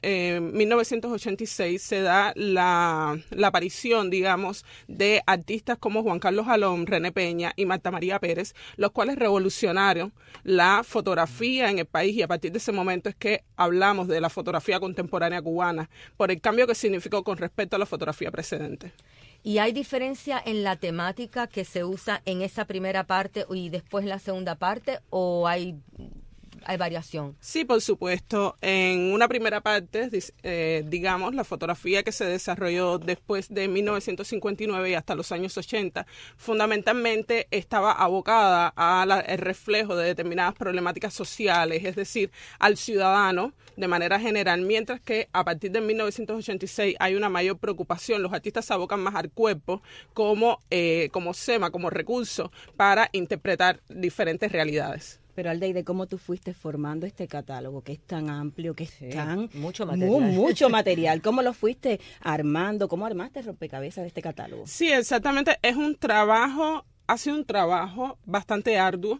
S4: 1986 se da la aparición, digamos, de artistas como Juan Carlos Jalón, René Peña y Marta María Pérez, los cuales revolucionaron la fotografía en el país, y a partir de ese momento es que hablamos de la fotografía contemporánea cubana, por el cambio que significó con respecto a la fotografía precedente.
S11: ¿Y hay diferencia en la temática que se usa en esa primera parte y después en la segunda parte, o hay variación?
S4: Sí, por supuesto. En una primera parte, digamos, la fotografía que se desarrolló después de 1959 y hasta los años 80, fundamentalmente estaba abocada al reflejo de determinadas problemáticas sociales, es decir, al ciudadano de manera general, mientras que a partir de 1986 hay una mayor preocupación. Los artistas se abocan más al cuerpo como recurso para interpretar diferentes realidades.
S12: Pero Aldeide, ¿cómo tú fuiste formando este catálogo que es tan amplio, que es tan...
S11: Mucho material.
S12: Mucho material. ¿Cómo lo fuiste armando? ¿Cómo armaste el rompecabezas de este catálogo?
S4: Sí, exactamente. Ha sido un trabajo bastante arduo,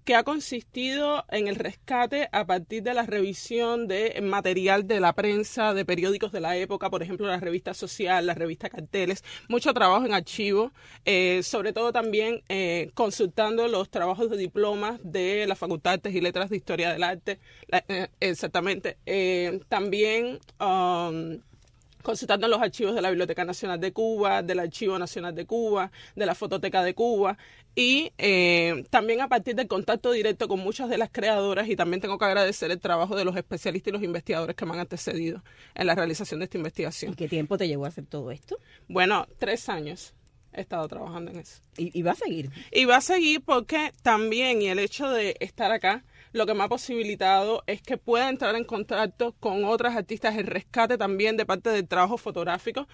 S4: que ha consistido en el rescate a partir de la revisión de material de la prensa, de periódicos de la época, por ejemplo, la revista Social, la revista Carteles, mucho trabajo en archivo, sobre todo también consultando los trabajos de diplomas de la Facultad de Artes y Letras de Historia del Arte, exactamente, también consultando los archivos de la Biblioteca Nacional de Cuba, del Archivo Nacional de Cuba, de la Fototeca de Cuba y también a partir del contacto directo con muchas de las creadoras, y también tengo que agradecer el trabajo de los especialistas y los investigadores que me han antecedido en la realización de esta investigación.
S12: ¿Y qué tiempo te llevó a hacer todo esto?
S4: Bueno, 3 años he estado trabajando en eso.
S12: ¿Y va a seguir?
S4: Y va a seguir porque también, y el hecho de estar acá, lo que me ha posibilitado es que pueda entrar en contacto con otras artistas, el rescate también de parte del trabajo fotográfico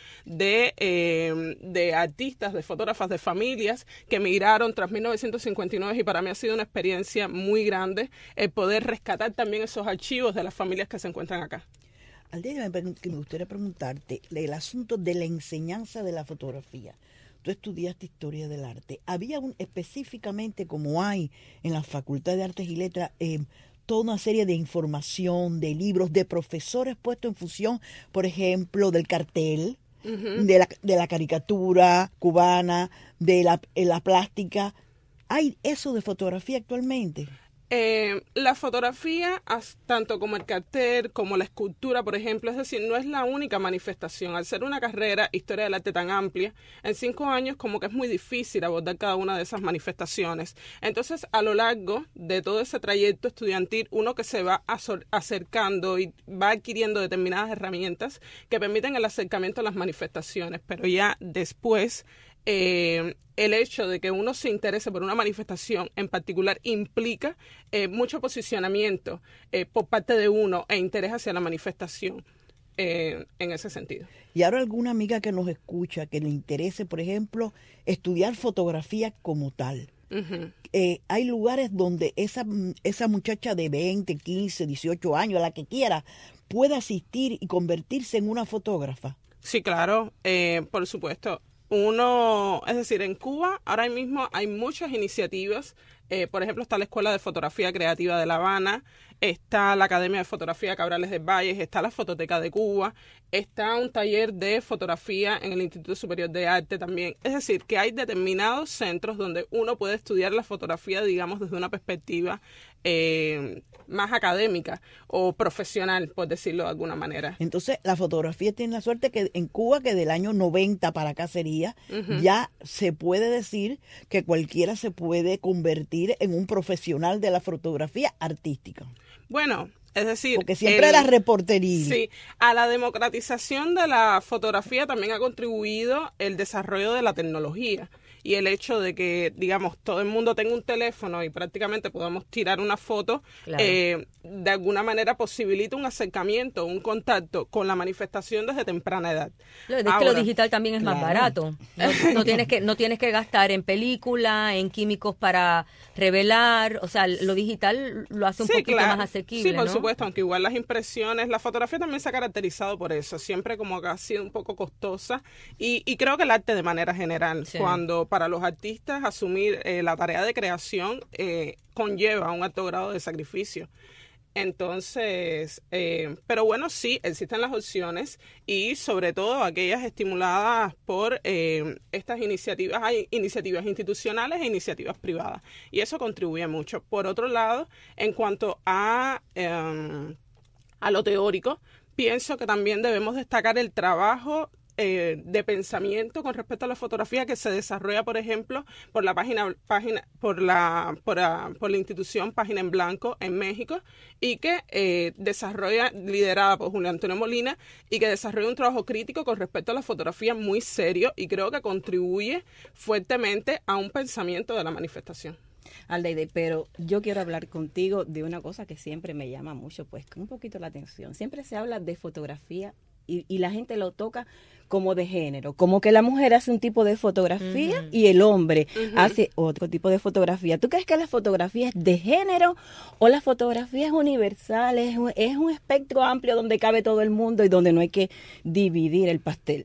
S4: de artistas, de fotógrafas, de familias que emigraron tras 1959, y para mí ha sido una experiencia muy grande el poder rescatar también esos archivos de las familias que se encuentran acá.
S13: Aldeia, me gustaría preguntarte el asunto de la enseñanza de la fotografía. Tú estudiaste Historia del Arte. ¿Había específicamente, como hay en la Facultad de Artes y Letras, toda una serie de información, de libros, de profesores puestos en función, por ejemplo, del cartel, de la caricatura cubana, de la plástica? ¿Hay eso de fotografía actualmente?
S4: La fotografía, tanto como el cartel, como la escultura, por ejemplo, es decir, no es la única manifestación. Al ser una carrera, Historia del Arte tan amplia, en 5 años como que es muy difícil abordar cada una de esas manifestaciones. Entonces, a lo largo de todo ese trayecto estudiantil, uno que se va acercando y va adquiriendo determinadas herramientas que permiten el acercamiento a las manifestaciones, pero ya después el hecho de que uno se interese por una manifestación en particular implica mucho posicionamiento por parte de uno e interés hacia la manifestación en ese sentido.
S13: Y ahora alguna amiga que nos escucha que le interese, por ejemplo, estudiar fotografía como tal. Hay lugares donde esa muchacha de 20, 15, 18 años, la que quiera, pueda asistir y convertirse en una fotógrafa.
S4: Sí, claro, por supuesto. Es decir, en Cuba ahora mismo hay muchas iniciativas. Por ejemplo, está la Escuela de Fotografía Creativa de La Habana, está la Academia de Fotografía Cabrales del Valle, está la Fototeca de Cuba, está un taller de fotografía en el Instituto Superior de Arte también. Es decir, que hay determinados centros donde uno puede estudiar la fotografía, digamos, desde una perspectiva más académica o profesional, por decirlo de alguna manera.
S13: Entonces, la fotografía tiene la suerte que en Cuba, que del año 90 para acá sería, ya se puede decir que cualquiera se puede convertir en un profesional de la fotografía artística.
S4: Bueno, es decir,
S13: porque siempre era reportería.
S4: Sí, a la democratización de la fotografía también ha contribuido el desarrollo de la tecnología y el hecho de que, digamos, todo el mundo tenga un teléfono y prácticamente podamos tirar una foto, claro, de alguna manera posibilita un acercamiento, un contacto con la manifestación desde temprana edad.
S11: Es que lo digital también es más barato. No tienes que gastar en película, en químicos para revelar, o sea, lo digital lo hace un poquito más asequible,
S4: Sí, por
S11: ¿no?
S4: supuesto, aunque igual las impresiones, la fotografía también se ha caracterizado por eso, siempre como que ha sido un poco costosa y creo que el arte de manera general, cuando para los artistas asumir la tarea de creación conlleva un alto grado de sacrificio. Entonces, pero bueno, sí, existen las opciones y sobre todo aquellas estimuladas por estas iniciativas, hay iniciativas institucionales e iniciativas privadas y eso contribuye mucho. Por otro lado, en cuanto a lo teórico, pienso que también debemos destacar el trabajo de pensamiento con respecto a la fotografía que se desarrolla, por ejemplo, por la por la institución Página en Blanco en México y que desarrolla, liderada por Julio Antonio Molina, y que desarrolla un trabajo crítico con respecto a la fotografía muy serio y creo que contribuye fuertemente a un pensamiento de la manifestación.
S12: Aldeide, pero yo quiero hablar contigo de una cosa que siempre me llama mucho, pues, un poquito la atención. Siempre se habla de fotografía y la gente lo toca como de género, como que la mujer hace un tipo de fotografía y el hombre hace otro tipo de fotografía. ¿Tú crees que la fotografía es de género o la fotografía es universal, es un espectro amplio donde cabe todo el mundo y donde no hay que dividir el pastel?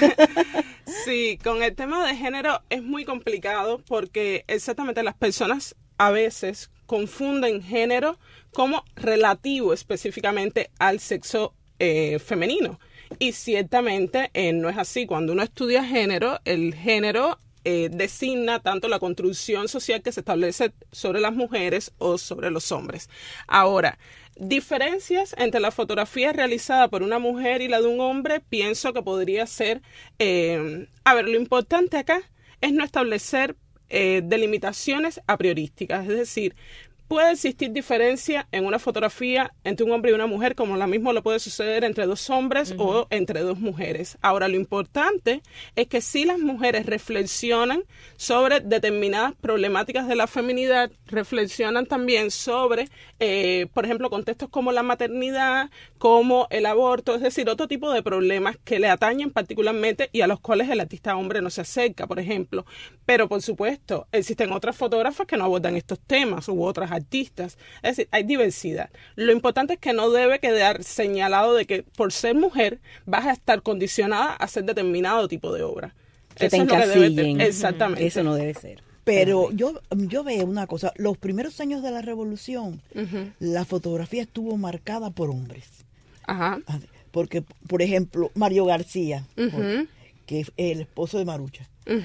S4: Sí, con el tema de género es muy complicado porque exactamente las personas a veces confunden género como relativo específicamente al sexo femenino. Y ciertamente no es así. Cuando uno estudia género, el género designa tanto la construcción social que se establece sobre las mujeres o sobre los hombres. Ahora, diferencias entre la fotografía realizada por una mujer y la de un hombre, pienso que podría ser, lo importante acá es no establecer delimitaciones a priorísticas, es decir, puede existir diferencia en una fotografía entre un hombre y una mujer, como lo mismo le puede suceder entre dos hombres o entre dos mujeres. Ahora, lo importante es que si las mujeres reflexionan sobre determinadas problemáticas de la feminidad, reflexionan también sobre, por ejemplo, contextos como la maternidad, como el aborto, es decir, otro tipo de problemas que le atañen particularmente y a los cuales el artista hombre no se acerca, por ejemplo. Pero, por supuesto, existen otras fotógrafas que no abordan estos temas u otras artistas. Es decir, hay diversidad. Lo importante es que no debe quedar señalado de que por ser mujer vas a estar condicionada a hacer determinado tipo de obra.
S12: Que te encasillen.
S4: Exactamente.
S12: Eso no debe ser.
S13: Pero yo veo una cosa, los primeros años de la Revolución, la fotografía estuvo marcada por hombres.
S4: Ajá.
S13: Porque, por ejemplo, Mario García, que es el esposo de Marucha,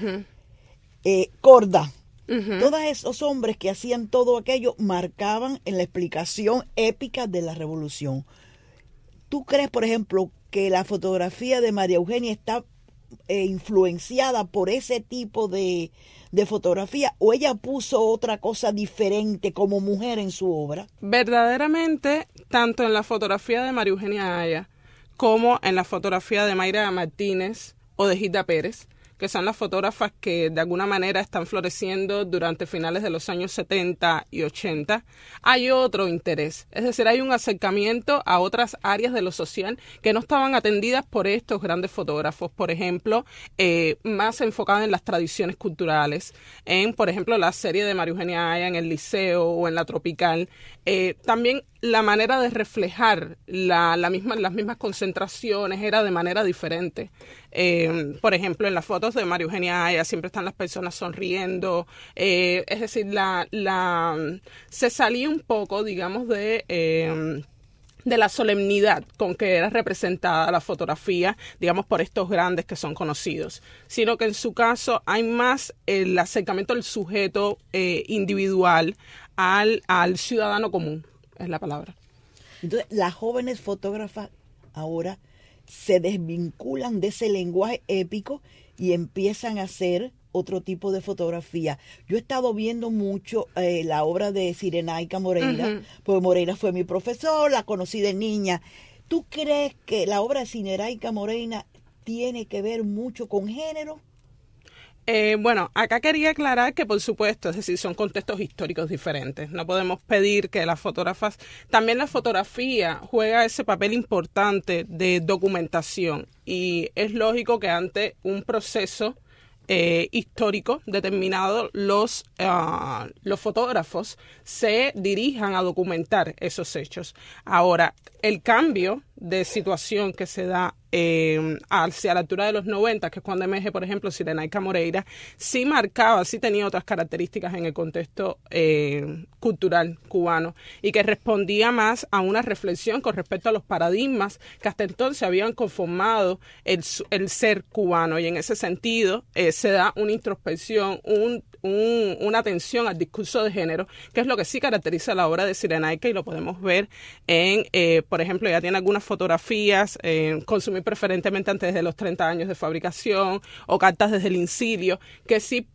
S13: Corda, todos esos hombres que hacían todo aquello marcaban en la explicación épica de la Revolución. ¿Tú crees, por ejemplo, que la fotografía de María Eugenia está influenciada por ese tipo de fotografía, o ella puso otra cosa diferente como mujer en su obra?
S4: Verdaderamente, tanto en la fotografía de María Eugenia Aya como en la fotografía de Mayra Martínez o de Gilda Pérez, que son las fotógrafas que de alguna manera están floreciendo durante finales de los años 70 y 80, hay otro interés. Es decir, hay un acercamiento a otras áreas de lo social que no estaban atendidas por estos grandes fotógrafos. Por ejemplo, más enfocada en las tradiciones culturales, en, por ejemplo, la serie de María Eugenia Aya en el Liceo o en la Tropical. También la manera de reflejar las mismas concentraciones era de manera diferente. Por ejemplo, en las fotos de María Eugenia Aya siempre están las personas sonriendo, es decir, se salía un poco, digamos, de la solemnidad con que era representada la fotografía, digamos, por estos grandes que son conocidos, sino que en su caso hay más el acercamiento del sujeto individual al ciudadano común, es la palabra.
S13: Entonces, las jóvenes fotógrafas ahora se desvinculan de ese lenguaje épico y empiezan a hacer otro tipo de fotografía. Yo he estado viendo mucho la obra de Cirenaica Moreira, porque Moreira fue mi profesor, la conocí de niña. ¿Tú crees que la obra de Cirenaica Moreira tiene que ver mucho con género?
S4: Bueno, acá quería aclarar que, por supuesto, es decir, son contextos históricos diferentes. No podemos pedir que las fotógrafas... También la fotografía juega ese papel importante de documentación y es lógico que ante un proceso histórico determinado, los fotógrafos se dirijan a documentar esos hechos. Ahora, el cambio de situación que se da hacia la altura de los 90, que es cuando emerge, por ejemplo, Cirenaica Moreira, sí tenía otras características en el contexto cultural cubano y que respondía más a una reflexión con respecto a los paradigmas que hasta entonces habían conformado el ser cubano, y en ese sentido se da una introspección, una atención al discurso de género, que es lo que sí caracteriza la obra de Cirenaica, y lo podemos ver en, por ejemplo, ella tiene algunas fotografías, consumir preferentemente antes de los 30 años de fabricación, o cartas desde el incilio, que sí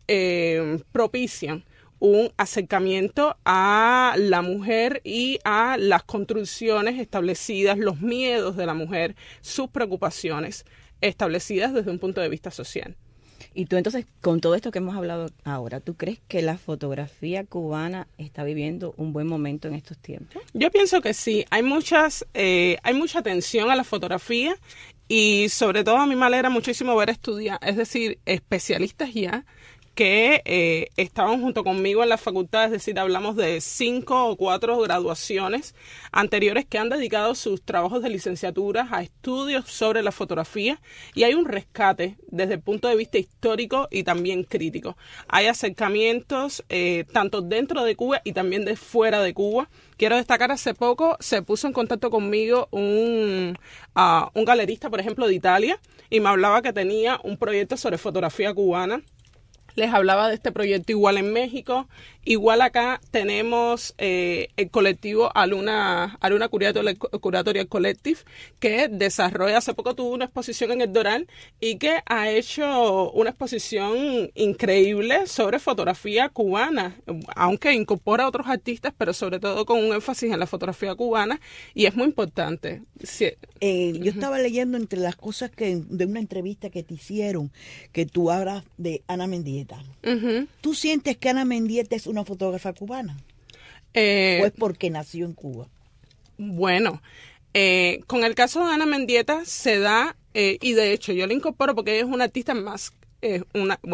S4: propician un acercamiento a la mujer y a las construcciones establecidas, los miedos de la mujer, sus preocupaciones establecidas desde un punto de vista social.
S12: Y tú entonces, con todo esto que hemos hablado ahora, ¿tú crees que la fotografía cubana está viviendo un buen momento en estos tiempos?
S4: Yo pienso que sí. Hay mucha atención a la fotografía y sobre todo a mí me alegra muchísimo ver especialistas ya que estaban junto conmigo en la facultad, es decir, hablamos de 5 o 4 graduaciones anteriores que han dedicado sus trabajos de licenciatura a estudios sobre la fotografía, y hay un rescate desde el punto de vista histórico y también crítico. Hay acercamientos tanto dentro de Cuba y también de fuera de Cuba. Quiero destacar, hace poco se puso en contacto conmigo un galerista, por ejemplo, de Italia, y me hablaba que tenía un proyecto sobre fotografía cubana. Les hablaba de este proyecto igual en México. Igual acá tenemos el colectivo Aluna Curatorial Collective, que desarrolla, hace poco tuvo una exposición en el Doral y que ha hecho una exposición increíble sobre fotografía cubana, aunque incorpora a otros artistas, pero sobre todo con un énfasis en la fotografía cubana, y es muy importante. Sí.
S13: Yo estaba leyendo entre las cosas de una entrevista que te hicieron, que tú hablas de Ana Mendieta. ¿Tú sientes que Ana Mendieta es una fotógrafa cubana? ¿O es porque nació en Cuba?
S4: Bueno, con el caso de Ana Mendieta se da, y de hecho yo la incorporo porque ella es una artista más, es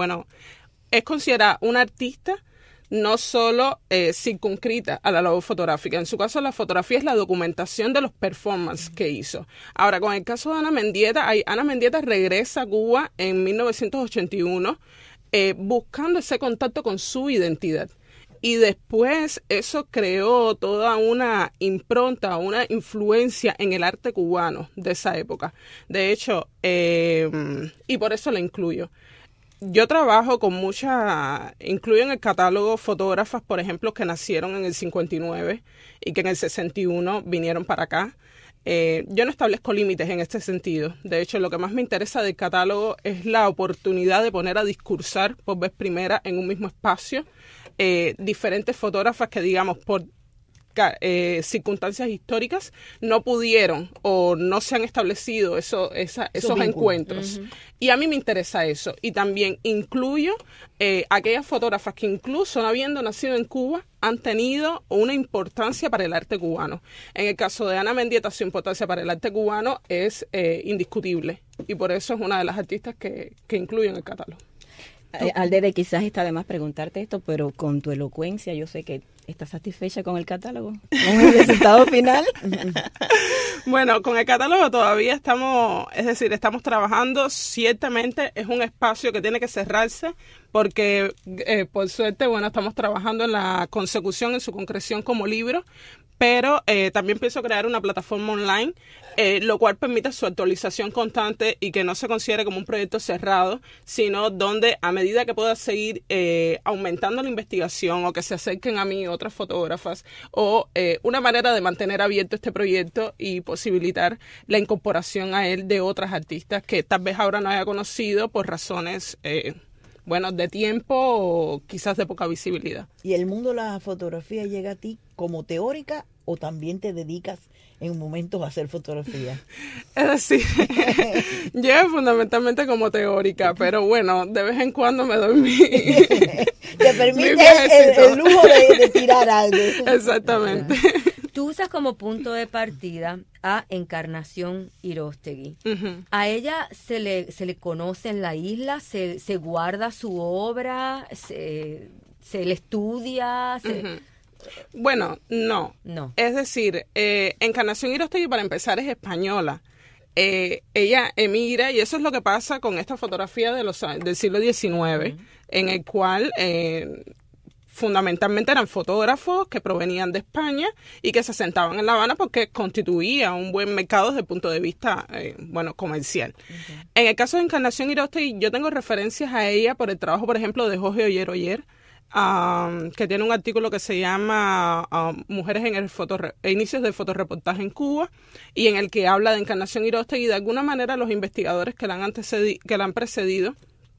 S4: considerada una artista no solo circunscrita a la labor fotográfica. En su caso, la fotografía es la documentación de los performances que hizo. Ahora, con el caso de Ana Mendieta regresa a Cuba en 1981, buscando ese contacto con su identidad. Y después eso creó toda una impronta, una influencia en el arte cubano de esa época. De hecho, y por eso la incluyo. Yo trabajo con incluyo en el catálogo fotógrafas, por ejemplo, que nacieron en el 59 y que en el 61 vinieron para acá. Yo no establezco límites en este sentido. De hecho, lo que más me interesa del catálogo es la oportunidad de poner a discursar por vez primera en un mismo espacio diferentes fotógrafas que, digamos, por circunstancias históricas no pudieron o no se han establecido esos encuentros. Y a mí me interesa eso. Y también incluyo aquellas fotógrafas que incluso no habiendo nacido en Cuba han tenido una importancia para el arte cubano. En el caso de Ana Mendieta, su importancia para el arte cubano es indiscutible. Y por eso es una de las artistas que incluyo en el catálogo.
S12: Aldere, quizás está de más preguntarte esto, pero con tu elocuencia yo sé que estás satisfecha con el catálogo, con el resultado final.
S4: Bueno, con el catálogo todavía estamos trabajando. Ciertamente es un espacio que tiene que cerrarse porque, por suerte, estamos trabajando en la consecución, en su concreción como libro, pero también pienso crear una plataforma online, lo cual permite su actualización constante y que no se considere como un proyecto cerrado, sino donde a medida que pueda seguir aumentando la investigación o que se acerquen a mí otras fotógrafas o una manera de mantener abierto este proyecto y posibilitar la incorporación a él de otras artistas que tal vez ahora no haya conocido por razones de tiempo o quizás de poca visibilidad.
S13: ¿Y el mundo de la fotografía llega a ti como teórica o también te dedicas en momentos a hacer fotografía?
S4: Es decir, llega fundamentalmente como teórica, pero bueno, de vez en cuando me doy
S13: te permite el lujo de tirar algo.
S4: Exactamente.
S11: Tú usas como punto de partida a Encarnación Irostegui. A ella se le conoce en la isla, se guarda su obra, se le estudia.
S4: Bueno, no. Es decir, Encarnación Irostegui, para empezar, es española. Ella emigra, y eso es lo que pasa con esta fotografía del siglo XIX, en el cual fundamentalmente eran fotógrafos que provenían de España y que se asentaban en La Habana porque constituía un buen mercado desde el punto de vista comercial. En el caso de Encarnación Irostegui, yo tengo referencias a ella por el trabajo, por ejemplo, de Jorge Oyer, que tiene un artículo que se llama Mujeres en el inicios del fotoreportaje en Cuba, y en el que habla de Encarnación Irostegui. De alguna manera los investigadores que la han precedido,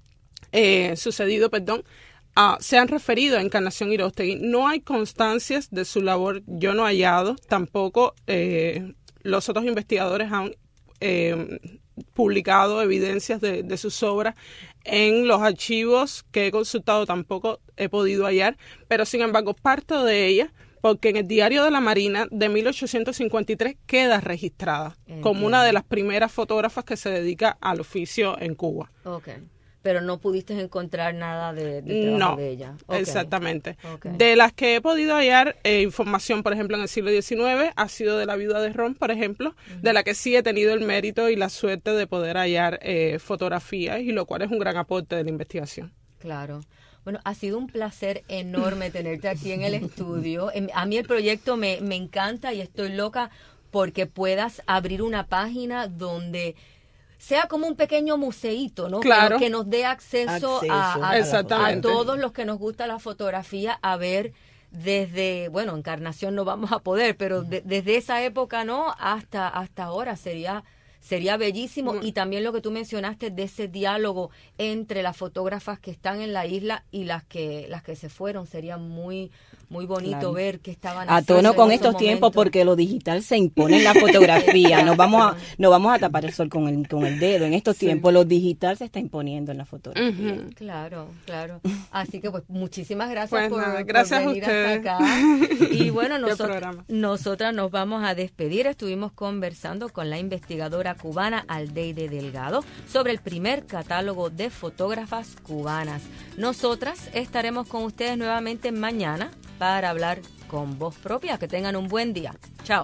S4: se han referido a Encarnación Irostegui. No hay constancias de su labor, yo no he hallado, tampoco los otros investigadores han publicado evidencias de sus obras. En los archivos que he consultado tampoco he podido hallar, pero sin embargo parto de ella porque en el Diario de la Marina de 1853 queda registrada como una de las primeras fotógrafas que se dedica al oficio en Cuba.
S11: Okay. Pero no pudiste encontrar nada de trabajo de ella.
S4: Exactamente. De las que he podido hallar información, por ejemplo, en el siglo XIX, ha sido de la viuda de Ron, por ejemplo, de la que sí he tenido el mérito y la suerte de poder hallar fotografías, y lo cual es un gran aporte de la investigación.
S11: Claro. Bueno, ha sido un placer enorme tenerte aquí en el estudio. A mí el proyecto me encanta y estoy loca porque puedas abrir una página donde sea como un pequeño museíto, ¿no?
S4: Claro.
S11: Que nos dé acceso a todos los que nos gusta la fotografía a ver desde, bueno, Encarnación no vamos a poder, pero desde esa época, ¿no? Hasta ahora sería bellísimo. Y también lo que tú mencionaste de ese diálogo entre las fotógrafas que están en la isla y las que se fueron, sería muy bonito ver que estaban
S12: a tono con estos tiempos, porque lo digital se impone en la fotografía. No vamos a tapar el sol con el dedo. En estos tiempos lo digital se está imponiendo en la fotografía.
S11: Claro. Así que pues muchísimas gracias por venir
S4: hasta
S11: acá. Y bueno, nosotras nos vamos a despedir. Estuvimos conversando con la investigadora cubana Aldeide Delgado sobre el primer catálogo de fotógrafas cubanas. Nosotras estaremos con ustedes nuevamente mañana para hablar con voz propia. Que tengan un buen día. Chao.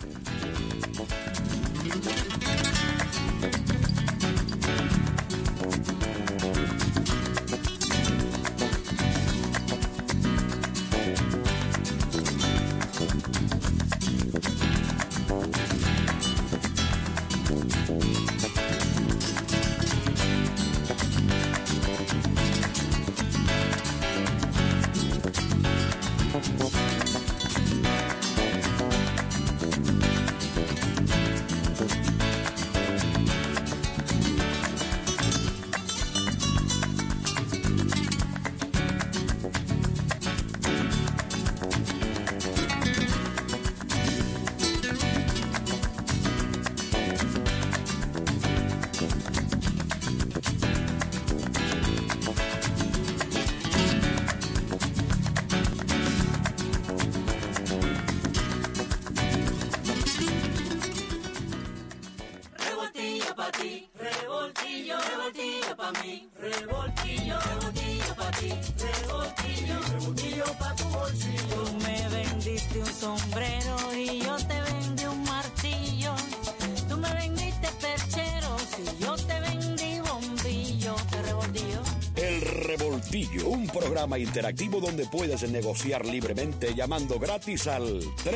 S1: Un programa interactivo donde puedes negociar libremente llamando gratis al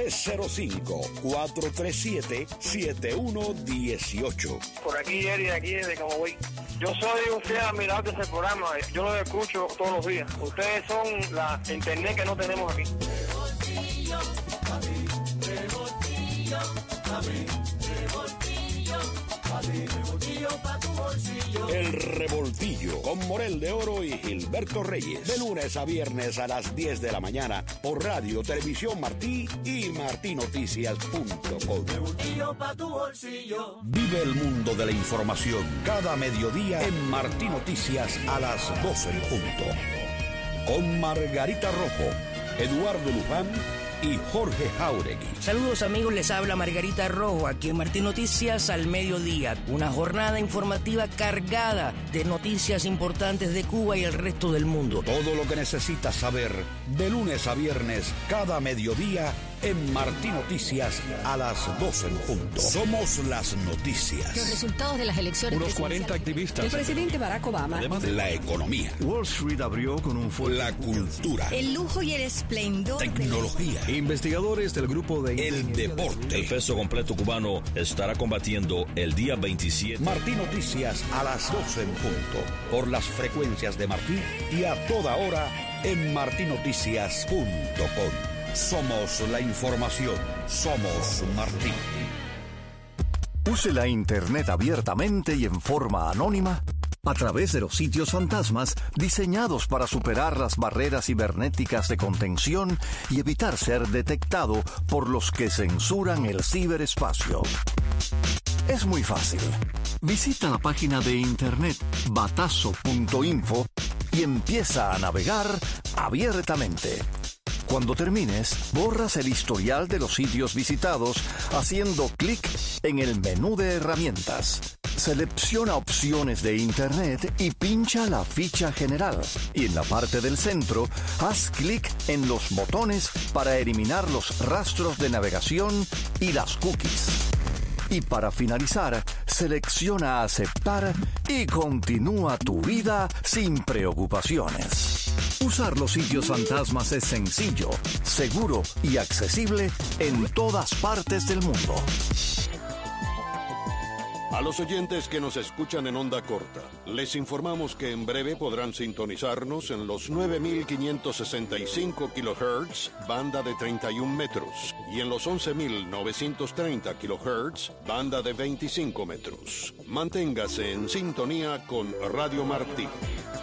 S1: 305-437-7118.
S5: Por aquí, Eri, aquí desde Camagüey. Yo soy un fiel admirador de ese programa. Yo lo escucho todos los días. Ustedes son la internet que no tenemos aquí. Revoltillo, papi, revoltillo, papi, revoltillo, papi, revoltillo pa' tu bolsillo.
S1: El Revoltillo con Morel de Oro y Gilberto Reyes. De lunes a viernes a las 10 de la mañana por Radio Televisión Martí y martinoticias.com.
S5: Revoltillo pa' tu bolsillo.
S1: Vive el mundo de la información cada mediodía en Martí Noticias a las 12 en punto. Con Margarita Rojo, Eduardo Luján y Jorge Jauregui.
S14: Saludos amigos, les habla Margarita Rojo aquí en Martín Noticias al mediodía. Una jornada informativa cargada de noticias importantes de Cuba y el resto del mundo.
S1: Todo lo que necesitas saber de lunes a viernes cada mediodía en Martín Noticias a las 12 en punto. Somos las noticias.
S15: Los resultados de las elecciones.
S1: Unos 40 activistas.
S15: El presidente Barack Obama.
S1: Además, la economía.
S6: Wall Street abrió con un fuerte.
S1: La cultura.
S15: El lujo y el esplendor.
S1: Tecnología.
S6: Investigadores del grupo de...
S1: El deporte.
S16: El peso completo cubano estará combatiendo el día 27.
S1: Martín Noticias a las 12 en punto. Por las frecuencias de Martín y a toda hora en martinoticias.com. Somos la información. Somos Martín.
S7: Use la Internet abiertamente y en forma anónima a través de los sitios fantasmas diseñados para superar las barreras cibernéticas de contención y evitar ser detectado por los que censuran el ciberespacio. Es muy fácil. Visita la página de internet batazo.info y empieza a navegar abiertamente. Cuando termines, borras el historial de los sitios visitados haciendo clic en el menú de herramientas. Selecciona opciones de Internet y pincha la ficha general. Y en la parte del centro, haz clic en los botones para eliminar los rastros de navegación y las cookies. Y para finalizar, selecciona aceptar y continúa tu vida sin preocupaciones. Usar los sitios fantasmas es sencillo, seguro y accesible en todas partes del mundo.
S2: A los oyentes que nos escuchan en onda corta, les informamos que en breve podrán sintonizarnos en los 9.565 kHz, banda de 31 metros, y en los 11.930 kHz, banda de 25 metros. Manténgase en sintonía con Radio Martí.